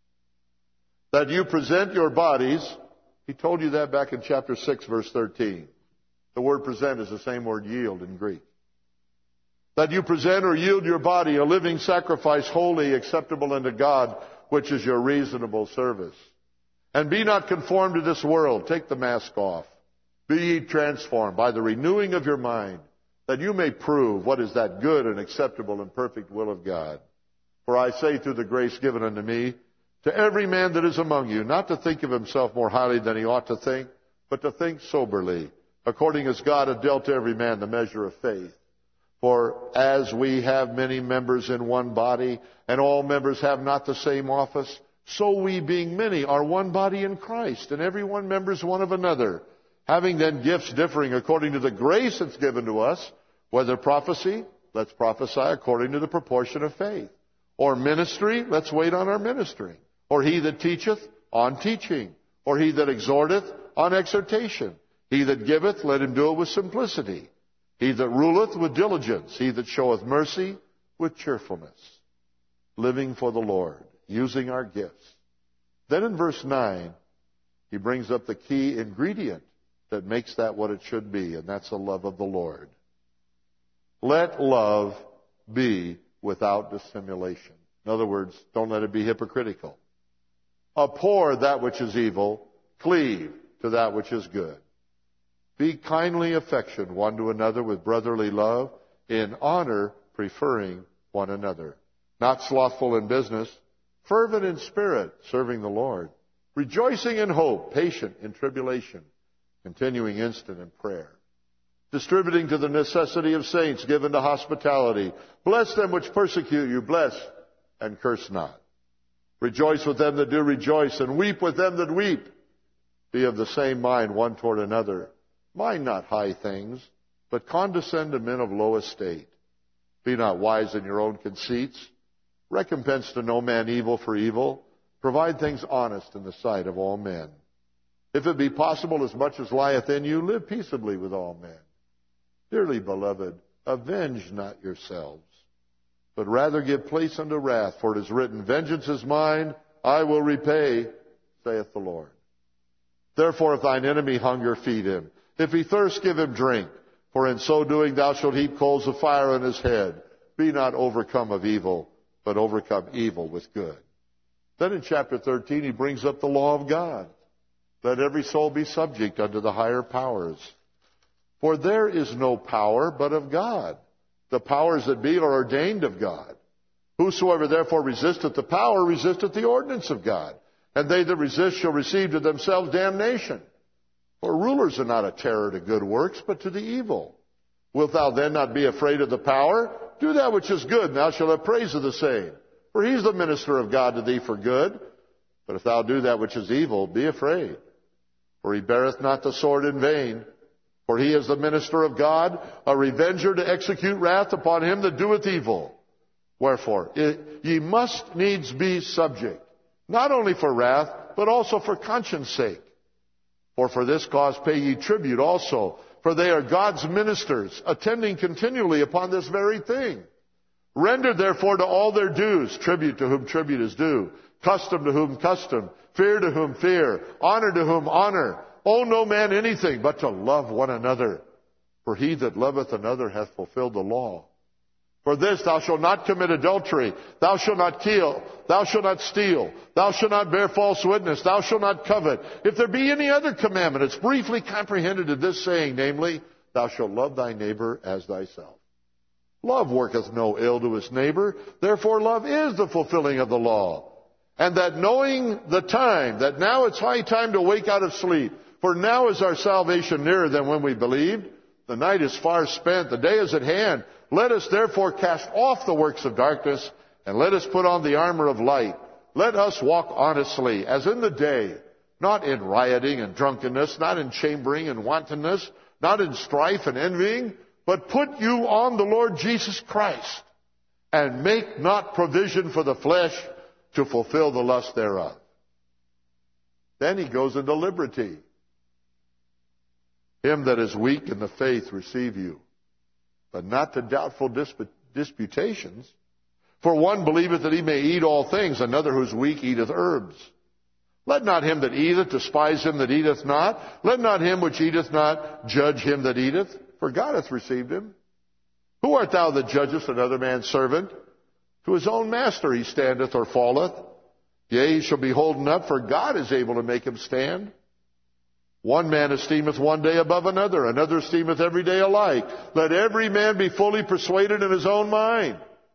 That you present your bodies, he told you that back in chapter six, verse thirteen. The word present is the same word yield in Greek. That you present or yield your body a living sacrifice, holy, acceptable unto God, which is your reasonable service. And be not conformed to this world. Take the mask off. Be ye transformed by the renewing of your mind, that you may prove what is that good and acceptable and perfect will of God. For I say through the grace given unto me, to every man that is among you, not to think of himself more highly than he ought to think, but to think soberly, according as God hath dealt to every man the measure of faith. For as we have many members in one body, and all members have not the same office, so we, being many, are one body in Christ, and every one members one of another, having then gifts differing according to the grace that's given to us, whether prophecy, let's prophesy according to the proportion of faith. Or ministry, let's wait on our ministering. Or he that teacheth, on teaching. Or he that exhorteth, on exhortation. He that giveth, let him do it with simplicity. He that ruleth, with diligence. He that showeth mercy, with cheerfulness. Living for the Lord, using our gifts. Then in verse nine, he brings up the key ingredient that makes that what it should be, and that's the love of the Lord. Let love be without dissimulation. In other words, don't let it be hypocritical. Abhor that which is evil, cleave to that which is good. Be kindly affectioned one to another with brotherly love, in honor preferring one another. Not slothful in business, fervent in spirit, serving the Lord. Rejoicing in hope, patient in tribulation, continuing instant in prayer. Distributing to the necessity of saints, given to hospitality. Bless them which persecute you, bless and curse not. Rejoice with them that do rejoice, and weep with them that weep. Be of the same mind one toward another. Mind not high things, but condescend to men of low estate. Be not wise in your own conceits. Recompense to no man evil for evil. Provide things honest in the sight of all men. If it be possible, as much as lieth in you, live peaceably with all men. Dearly beloved, avenge not yourselves, but rather give place unto wrath, for it is written, vengeance is mine, I will repay, saith the Lord. Therefore, if thine enemy hunger, feed him. If he thirst, give him drink. For in so doing thou shalt heap coals of fire on his head. Be not overcome of evil, but overcome evil with good. Then in chapter thirteen, he brings up the law of God. Let every soul be subject unto the higher powers. For there is no power but of God. The powers that be are ordained of God. Whosoever therefore resisteth the power, resisteth the ordinance of God. And they that resist shall receive to themselves damnation. For rulers are not a terror to good works, but to the evil. Wilt thou then not be afraid of the power? Do that which is good, and thou shalt have praise of the same. For he is the minister of God to thee for good. But if thou do that which is evil, be afraid. For he beareth not the sword in vain. For he is the minister of God, a revenger to execute wrath upon him that doeth evil. Wherefore, ye must needs be subject, not only for wrath, but also for conscience sake. For for this cause pay ye tribute also, for they are God's ministers, attending continually upon this very thing. Render therefore to all their dues, tribute to whom tribute is due, custom to whom custom, fear to whom fear, honor to whom honor. Owe no man anything but to love one another. For he that loveth another hath fulfilled the law. For this, thou shalt not commit adultery, thou shalt not kill, thou shalt not steal, thou shalt not bear false witness, thou shalt not covet. If there be any other commandment, it's briefly comprehended in this saying, namely, thou shalt love thy neighbor as thyself. Love worketh no ill to his neighbor, therefore love is the fulfilling of the law. And that knowing the time, that now it's high time to wake out of sleep, for now is our salvation nearer than when we believed. The night is far spent, the day is at hand. Let us therefore cast off the works of darkness, and let us put on the armor of light. Let us walk honestly, as in the day, not in rioting and drunkenness, not in chambering and wantonness, not in strife and envying, but put you on the Lord Jesus Christ, and make not provision for the flesh to fulfill the lust thereof. Then he goes into liberty. Him that is weak in the faith receive you, but not to doubtful disp- disputations. For one believeth that he may eat all things, another who is weak eateth herbs. Let not him that eateth despise him that eateth not. Let not him which eateth not judge him that eateth, for God hath received him. Who art thou that judgest another man's servant? To his own master he standeth or falleth. Yea, he shall be holden up, for God is able to make him stand. One man esteemeth one day above another, another esteemeth every day alike. Let every man be fully persuaded in his own mind.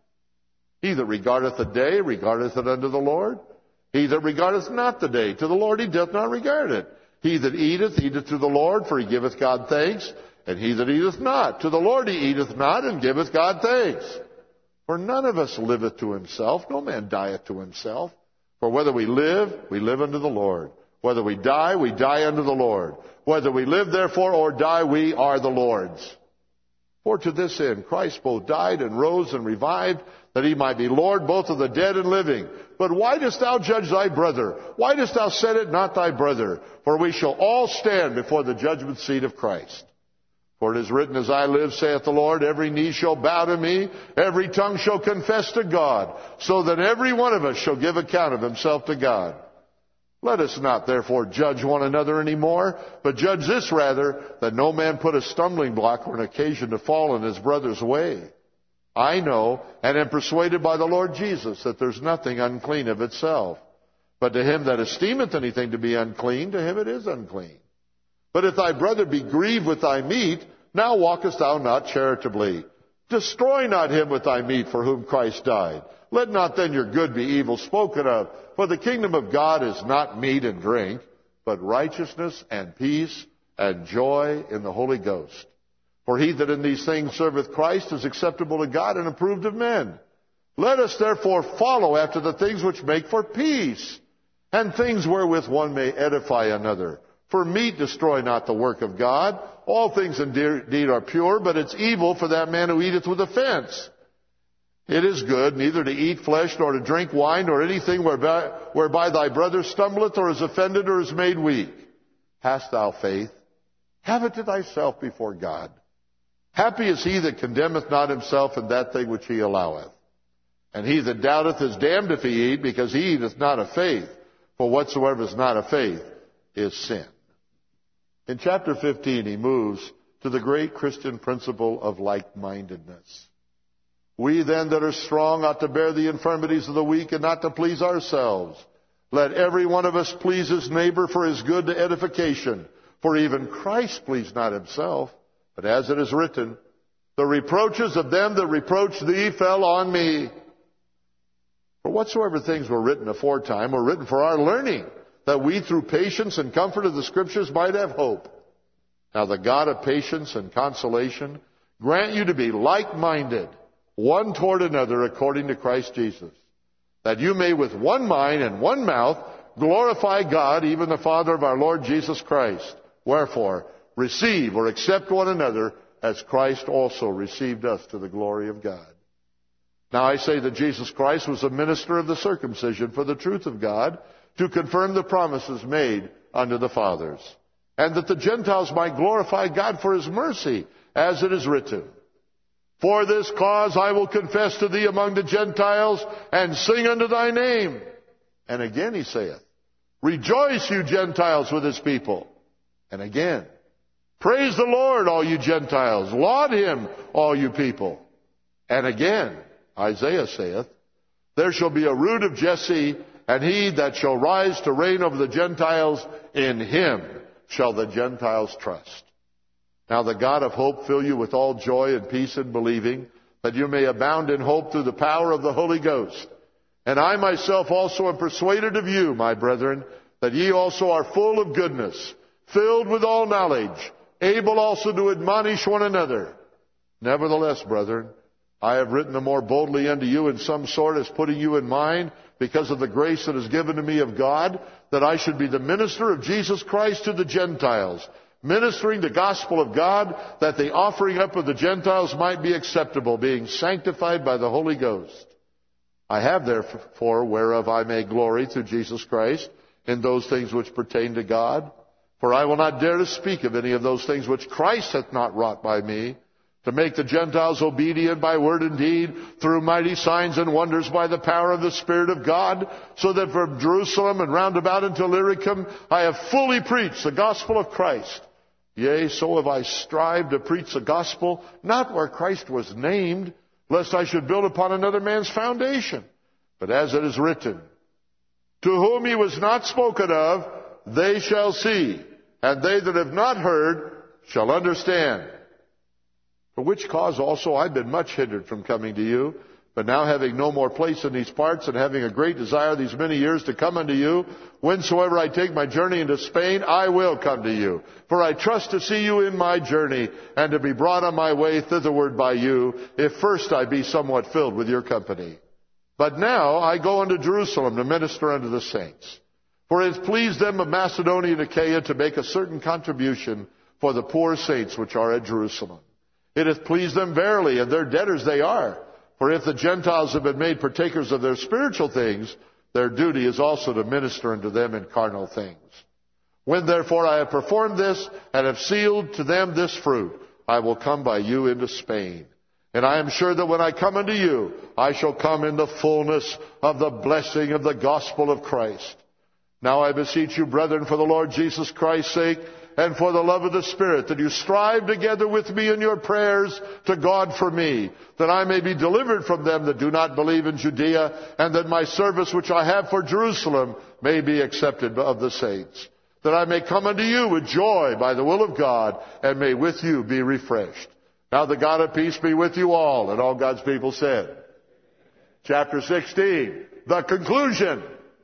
He that regardeth the day regardeth it unto the Lord. He that regardeth not the day, to the Lord he doth not regard it. He that eateth, eateth to the Lord, for he giveth God thanks. And he that eateth not, to the Lord he eateth not, and giveth God thanks. For none of us liveth to himself, no man dieth to himself. For whether we live, we live unto the Lord. Whether we die, we die unto the Lord. Whether we live, therefore, or die, we are the Lord's. For to this end Christ both died and rose and revived, that he might be Lord both of the dead and living. But why dost thou judge thy brother? Why dost thou set it not thy brother? For we shall all stand before the judgment seat of Christ. For it is written, as I live, saith the Lord, every knee shall bow to me, every tongue shall confess to God, so that every one of us shall give account of himself to God. Let us not therefore judge one another any more, but judge this rather, that no man put a stumbling block or an occasion to fall in his brother's way. I know, and am persuaded by the Lord Jesus, that there's nothing unclean of itself. But to him that esteemeth anything to be unclean, to him it is unclean. But if thy brother be grieved with thy meat, now walkest thou not charitably. Destroy not him with thy meat for whom Christ died. Let not then your good be evil spoken of. For the kingdom of God is not meat and drink, but righteousness and peace and joy in the Holy Ghost. For he that in these things serveth Christ is acceptable to God and approved of men. Let us therefore follow after the things which make for peace, and things wherewith one may edify another. For meat destroy not the work of God. All things indeed are pure, but it's evil for that man who eateth with offense. It is good neither to eat flesh, nor to drink wine, nor anything whereby, whereby thy brother stumbleth, or is offended, or is made weak. Hast thou faith? Have it to thyself before God. Happy is he that condemneth not himself in that thing which he alloweth. And he that doubteth is damned if he eat, because he eateth not of faith. For whatsoever is not of faith is sin. In chapter fifteen, he moves to the great Christian principle of like-mindedness. We then that are strong ought to bear the infirmities of the weak and not to please ourselves. Let every one of us please his neighbor for his good to edification. For even Christ pleased not himself, but as it is written, the reproaches of them that reproached thee fell on me. For whatsoever things were written aforetime were written for our learning, that we through patience and comfort of the Scriptures might have hope. Now the God of patience and consolation grant you to be like-minded, one toward another according to Christ Jesus, that you may with one mind and one mouth glorify God, even the Father of our Lord Jesus Christ. Wherefore, receive or accept one another as Christ also received us to the glory of God. Now I say that Jesus Christ was a minister of the circumcision for the truth of God, to confirm the promises made unto the fathers, and that the Gentiles might glorify God for his mercy, as it is written, for this cause I will confess to thee among the Gentiles, and sing unto thy name. And again he saith, rejoice, you Gentiles, with his people. And again, praise the Lord, all you Gentiles. Laud him, all you people. And again, Isaiah saith, there shall be a root of Jesse, and he that shall rise to reign over the Gentiles, in him shall the Gentiles trust. Now the God of hope fill you with all joy and peace in believing, that you may abound in hope through the power of the Holy Ghost. And I myself also am persuaded of you, my brethren, that ye also are full of goodness, filled with all knowledge, able also to admonish one another. Nevertheless, brethren, I have written the more boldly unto you in some sort, as putting you in mind, because of the grace that is given to me of God, that I should be the minister of Jesus Christ to the Gentiles, ministering the gospel of God, that the offering up of the Gentiles might be acceptable, being sanctified by the Holy Ghost. I have therefore whereof I may glory through Jesus Christ in those things which pertain to God. For I will not dare to speak of any of those things which Christ hath not wrought by me, to make the Gentiles obedient by word and deed, through mighty signs and wonders by the power of the Spirit of God, so that from Jerusalem and round about unto Illyricum I have fully preached the gospel of Christ. Yea, so have I strived to preach the gospel, not where Christ was named, lest I should build upon another man's foundation. But as it is written, to whom he was not spoken of, they shall see, and they that have not heard shall understand. For which cause also I've been much hindered from coming to you, but now having no more place in these parts, and having a great desire these many years to come unto you, whensoever I take my journey into Spain, I will come to you. For I trust to see you in my journey, and to be brought on my way thitherward by you, if first I be somewhat filled with your company. But now I go unto Jerusalem to minister unto the saints. For it hath pleased them of Macedonia and Achaia to make a certain contribution for the poor saints which are at Jerusalem. It hath pleased them verily, and their debtors they are. For if the Gentiles have been made partakers of their spiritual things, their duty is also to minister unto them in carnal things. When therefore I have performed this, and have sealed to them this fruit, I will come by you into Spain. And I am sure that when I come unto you, I shall come in the fullness of the blessing of the gospel of Christ. Now I beseech you, brethren, for the Lord Jesus Christ's sake, and for the love of the Spirit, that you strive together with me in your prayers to God for me, that I may be delivered from them that do not believe in Judea, and that my service which I have for Jerusalem may be accepted of the saints, that I may come unto you with joy by the will of God, and may with you be refreshed. Now the God of peace be with you all. And all God's people said. Chapter sixteen, the conclusion.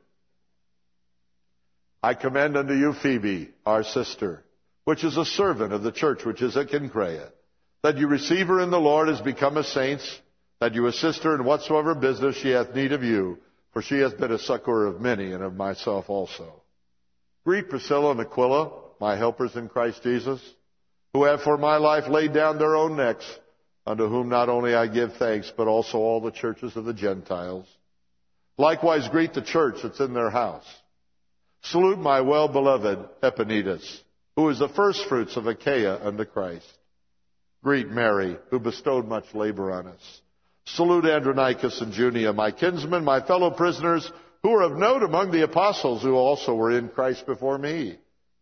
I commend unto you Phoebe, our sister, which is a servant of the church which is at Cenchrea, that you receive her in the Lord as becometh saints, that you assist her in whatsoever business she hath need of you, for she hath been a succour of many, and of myself also. Greet Priscilla and Aquila, my helpers in Christ Jesus, who have for my life laid down their own necks, unto whom not only I give thanks, but also all the churches of the Gentiles. Likewise greet the church that's in their house. Salute my well-beloved Epaenetus, who is the firstfruits of Achaia unto Christ. Greet Mary, who bestowed much labor on us. Salute Andronicus and Junia, my kinsmen, my fellow prisoners, who are of note among the apostles, who also were in Christ before me.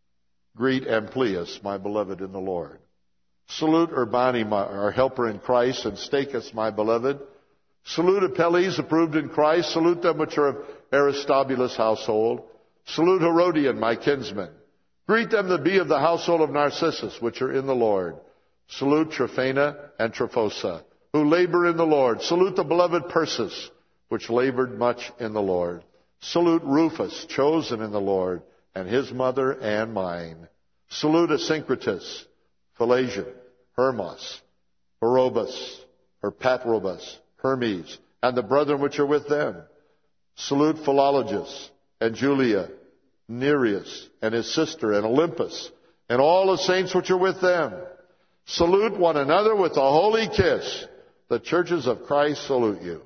Greet Amplias, my beloved in the Lord. Salute Urbani, my, our helper in Christ, and Stachys, my beloved. Salute Apelles, approved in Christ. Salute them which are of Aristobulus' household. Salute Herodion, my kinsman. Greet them that be of the household of Narcissus, which are in the Lord. Salute Tryphena and Tryphosa, who labor in the Lord. Salute the beloved Persis, which labored much in the Lord. Salute Rufus, chosen in the Lord, and his mother and mine. Salute Asyncritus, Philasian, Hermas, Herobus, or Patrobus, Hermes, and the brethren which are with them. Salute Philologus and Julia, Nereus and his sister, and Olympus, and all the saints which are with them. Salute one another with a holy kiss. The churches of Christ salute you.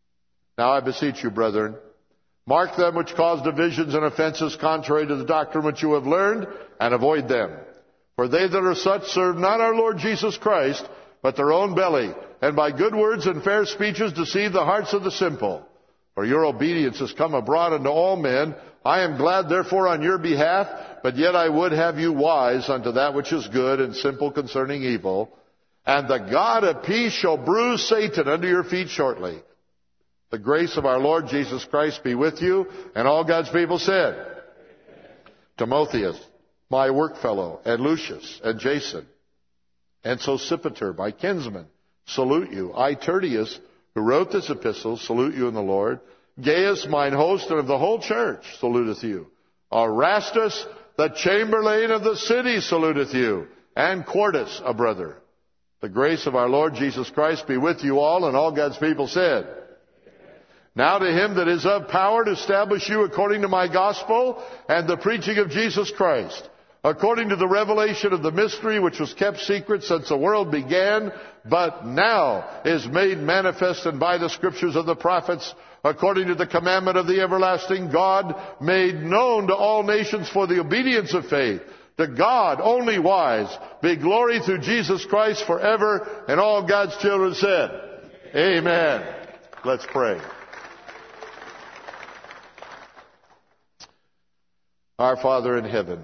Now I beseech you, brethren, mark them which cause divisions and offenses contrary to the doctrine which you have learned, and avoid them. For they that are such serve not our Lord Jesus Christ, but their own belly, and by good words and fair speeches deceive the hearts of the simple. For your obedience has come abroad unto all men. I am glad therefore on your behalf, but yet I would have you wise unto that which is good, and simple concerning evil. And the God of peace shall bruise Satan under your feet shortly. The grace of our Lord Jesus Christ be with you. And all God's people said, Amen. Timotheus, my workfellow, and Lucius, and Jason, and Sosipater, my kinsman, salute you. I, Tertius, who wrote this epistle, salute you in the Lord. Gaius, mine host, and of the whole church, saluteth you. Erastus, the chamberlain of the city, saluteth you. And Quartus, a brother. The grace of our Lord Jesus Christ be with you all. And all God's people said, Amen. Now to him that is of power to establish you according to my gospel and the preaching of Jesus Christ, according to the revelation of the mystery which was kept secret since the world began, but now is made manifest, and by the scriptures of the prophets, according to the commandment of the everlasting God, made known to all nations for the obedience of faith. To God, only wise, be glory through Jesus Christ forever. And all God's children said, Amen. Amen. Let's pray. Our Father in heaven,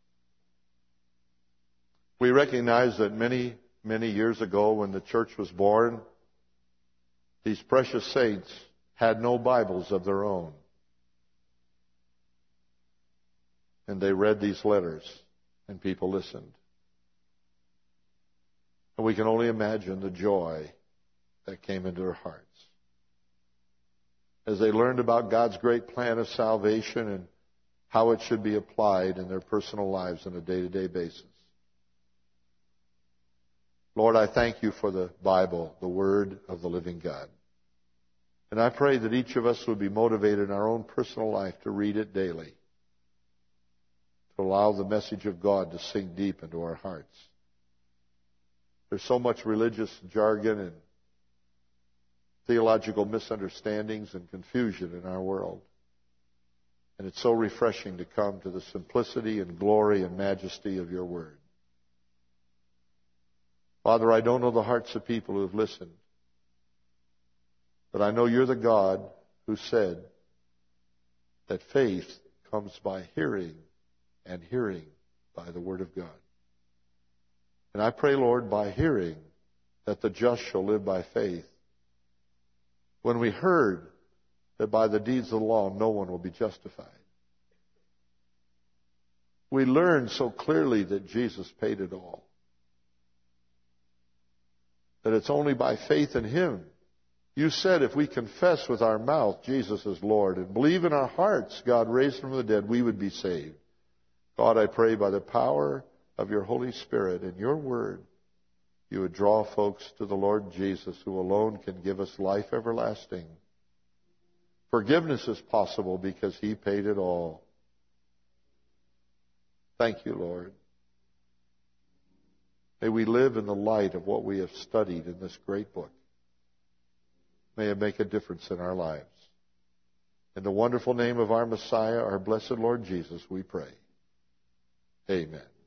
we recognize that many, many years ago when the church was born, these precious saints had no Bibles of their own. And they read these letters, and people listened. And we can only imagine the joy that came into their hearts as they learned about God's great plan of salvation and how it should be applied in their personal lives on a day-to-day basis. Lord, I thank you for the Bible, the Word of the living God. And I pray that each of us would be motivated in our own personal life to read it daily, to allow the message of God to sink deep into our hearts. There's so much religious jargon and theological misunderstandings and confusion in our world. And it's so refreshing to come to the simplicity and glory and majesty of your word. Father, I don't know the hearts of people who have listened, but I know you're the God who said that faith comes by hearing, and hearing by the word of God. And I pray, Lord, by hearing, that the just shall live by faith. When we heard that by the deeds of the law no one will be justified, we learned so clearly that Jesus paid it all. That it's only by faith in Him. You said if we confess with our mouth Jesus is Lord and believe in our hearts God raised Him from the dead, we would be saved. God, I pray by the power of your Holy Spirit and your word, you would draw folks to the Lord Jesus, who alone can give us life everlasting. Forgiveness is possible because He paid it all. Thank you, Lord. May we live in the light of what we have studied in this great book. May it make a difference in our lives. In the wonderful name of our Messiah, our blessed Lord Jesus, we pray. Amen.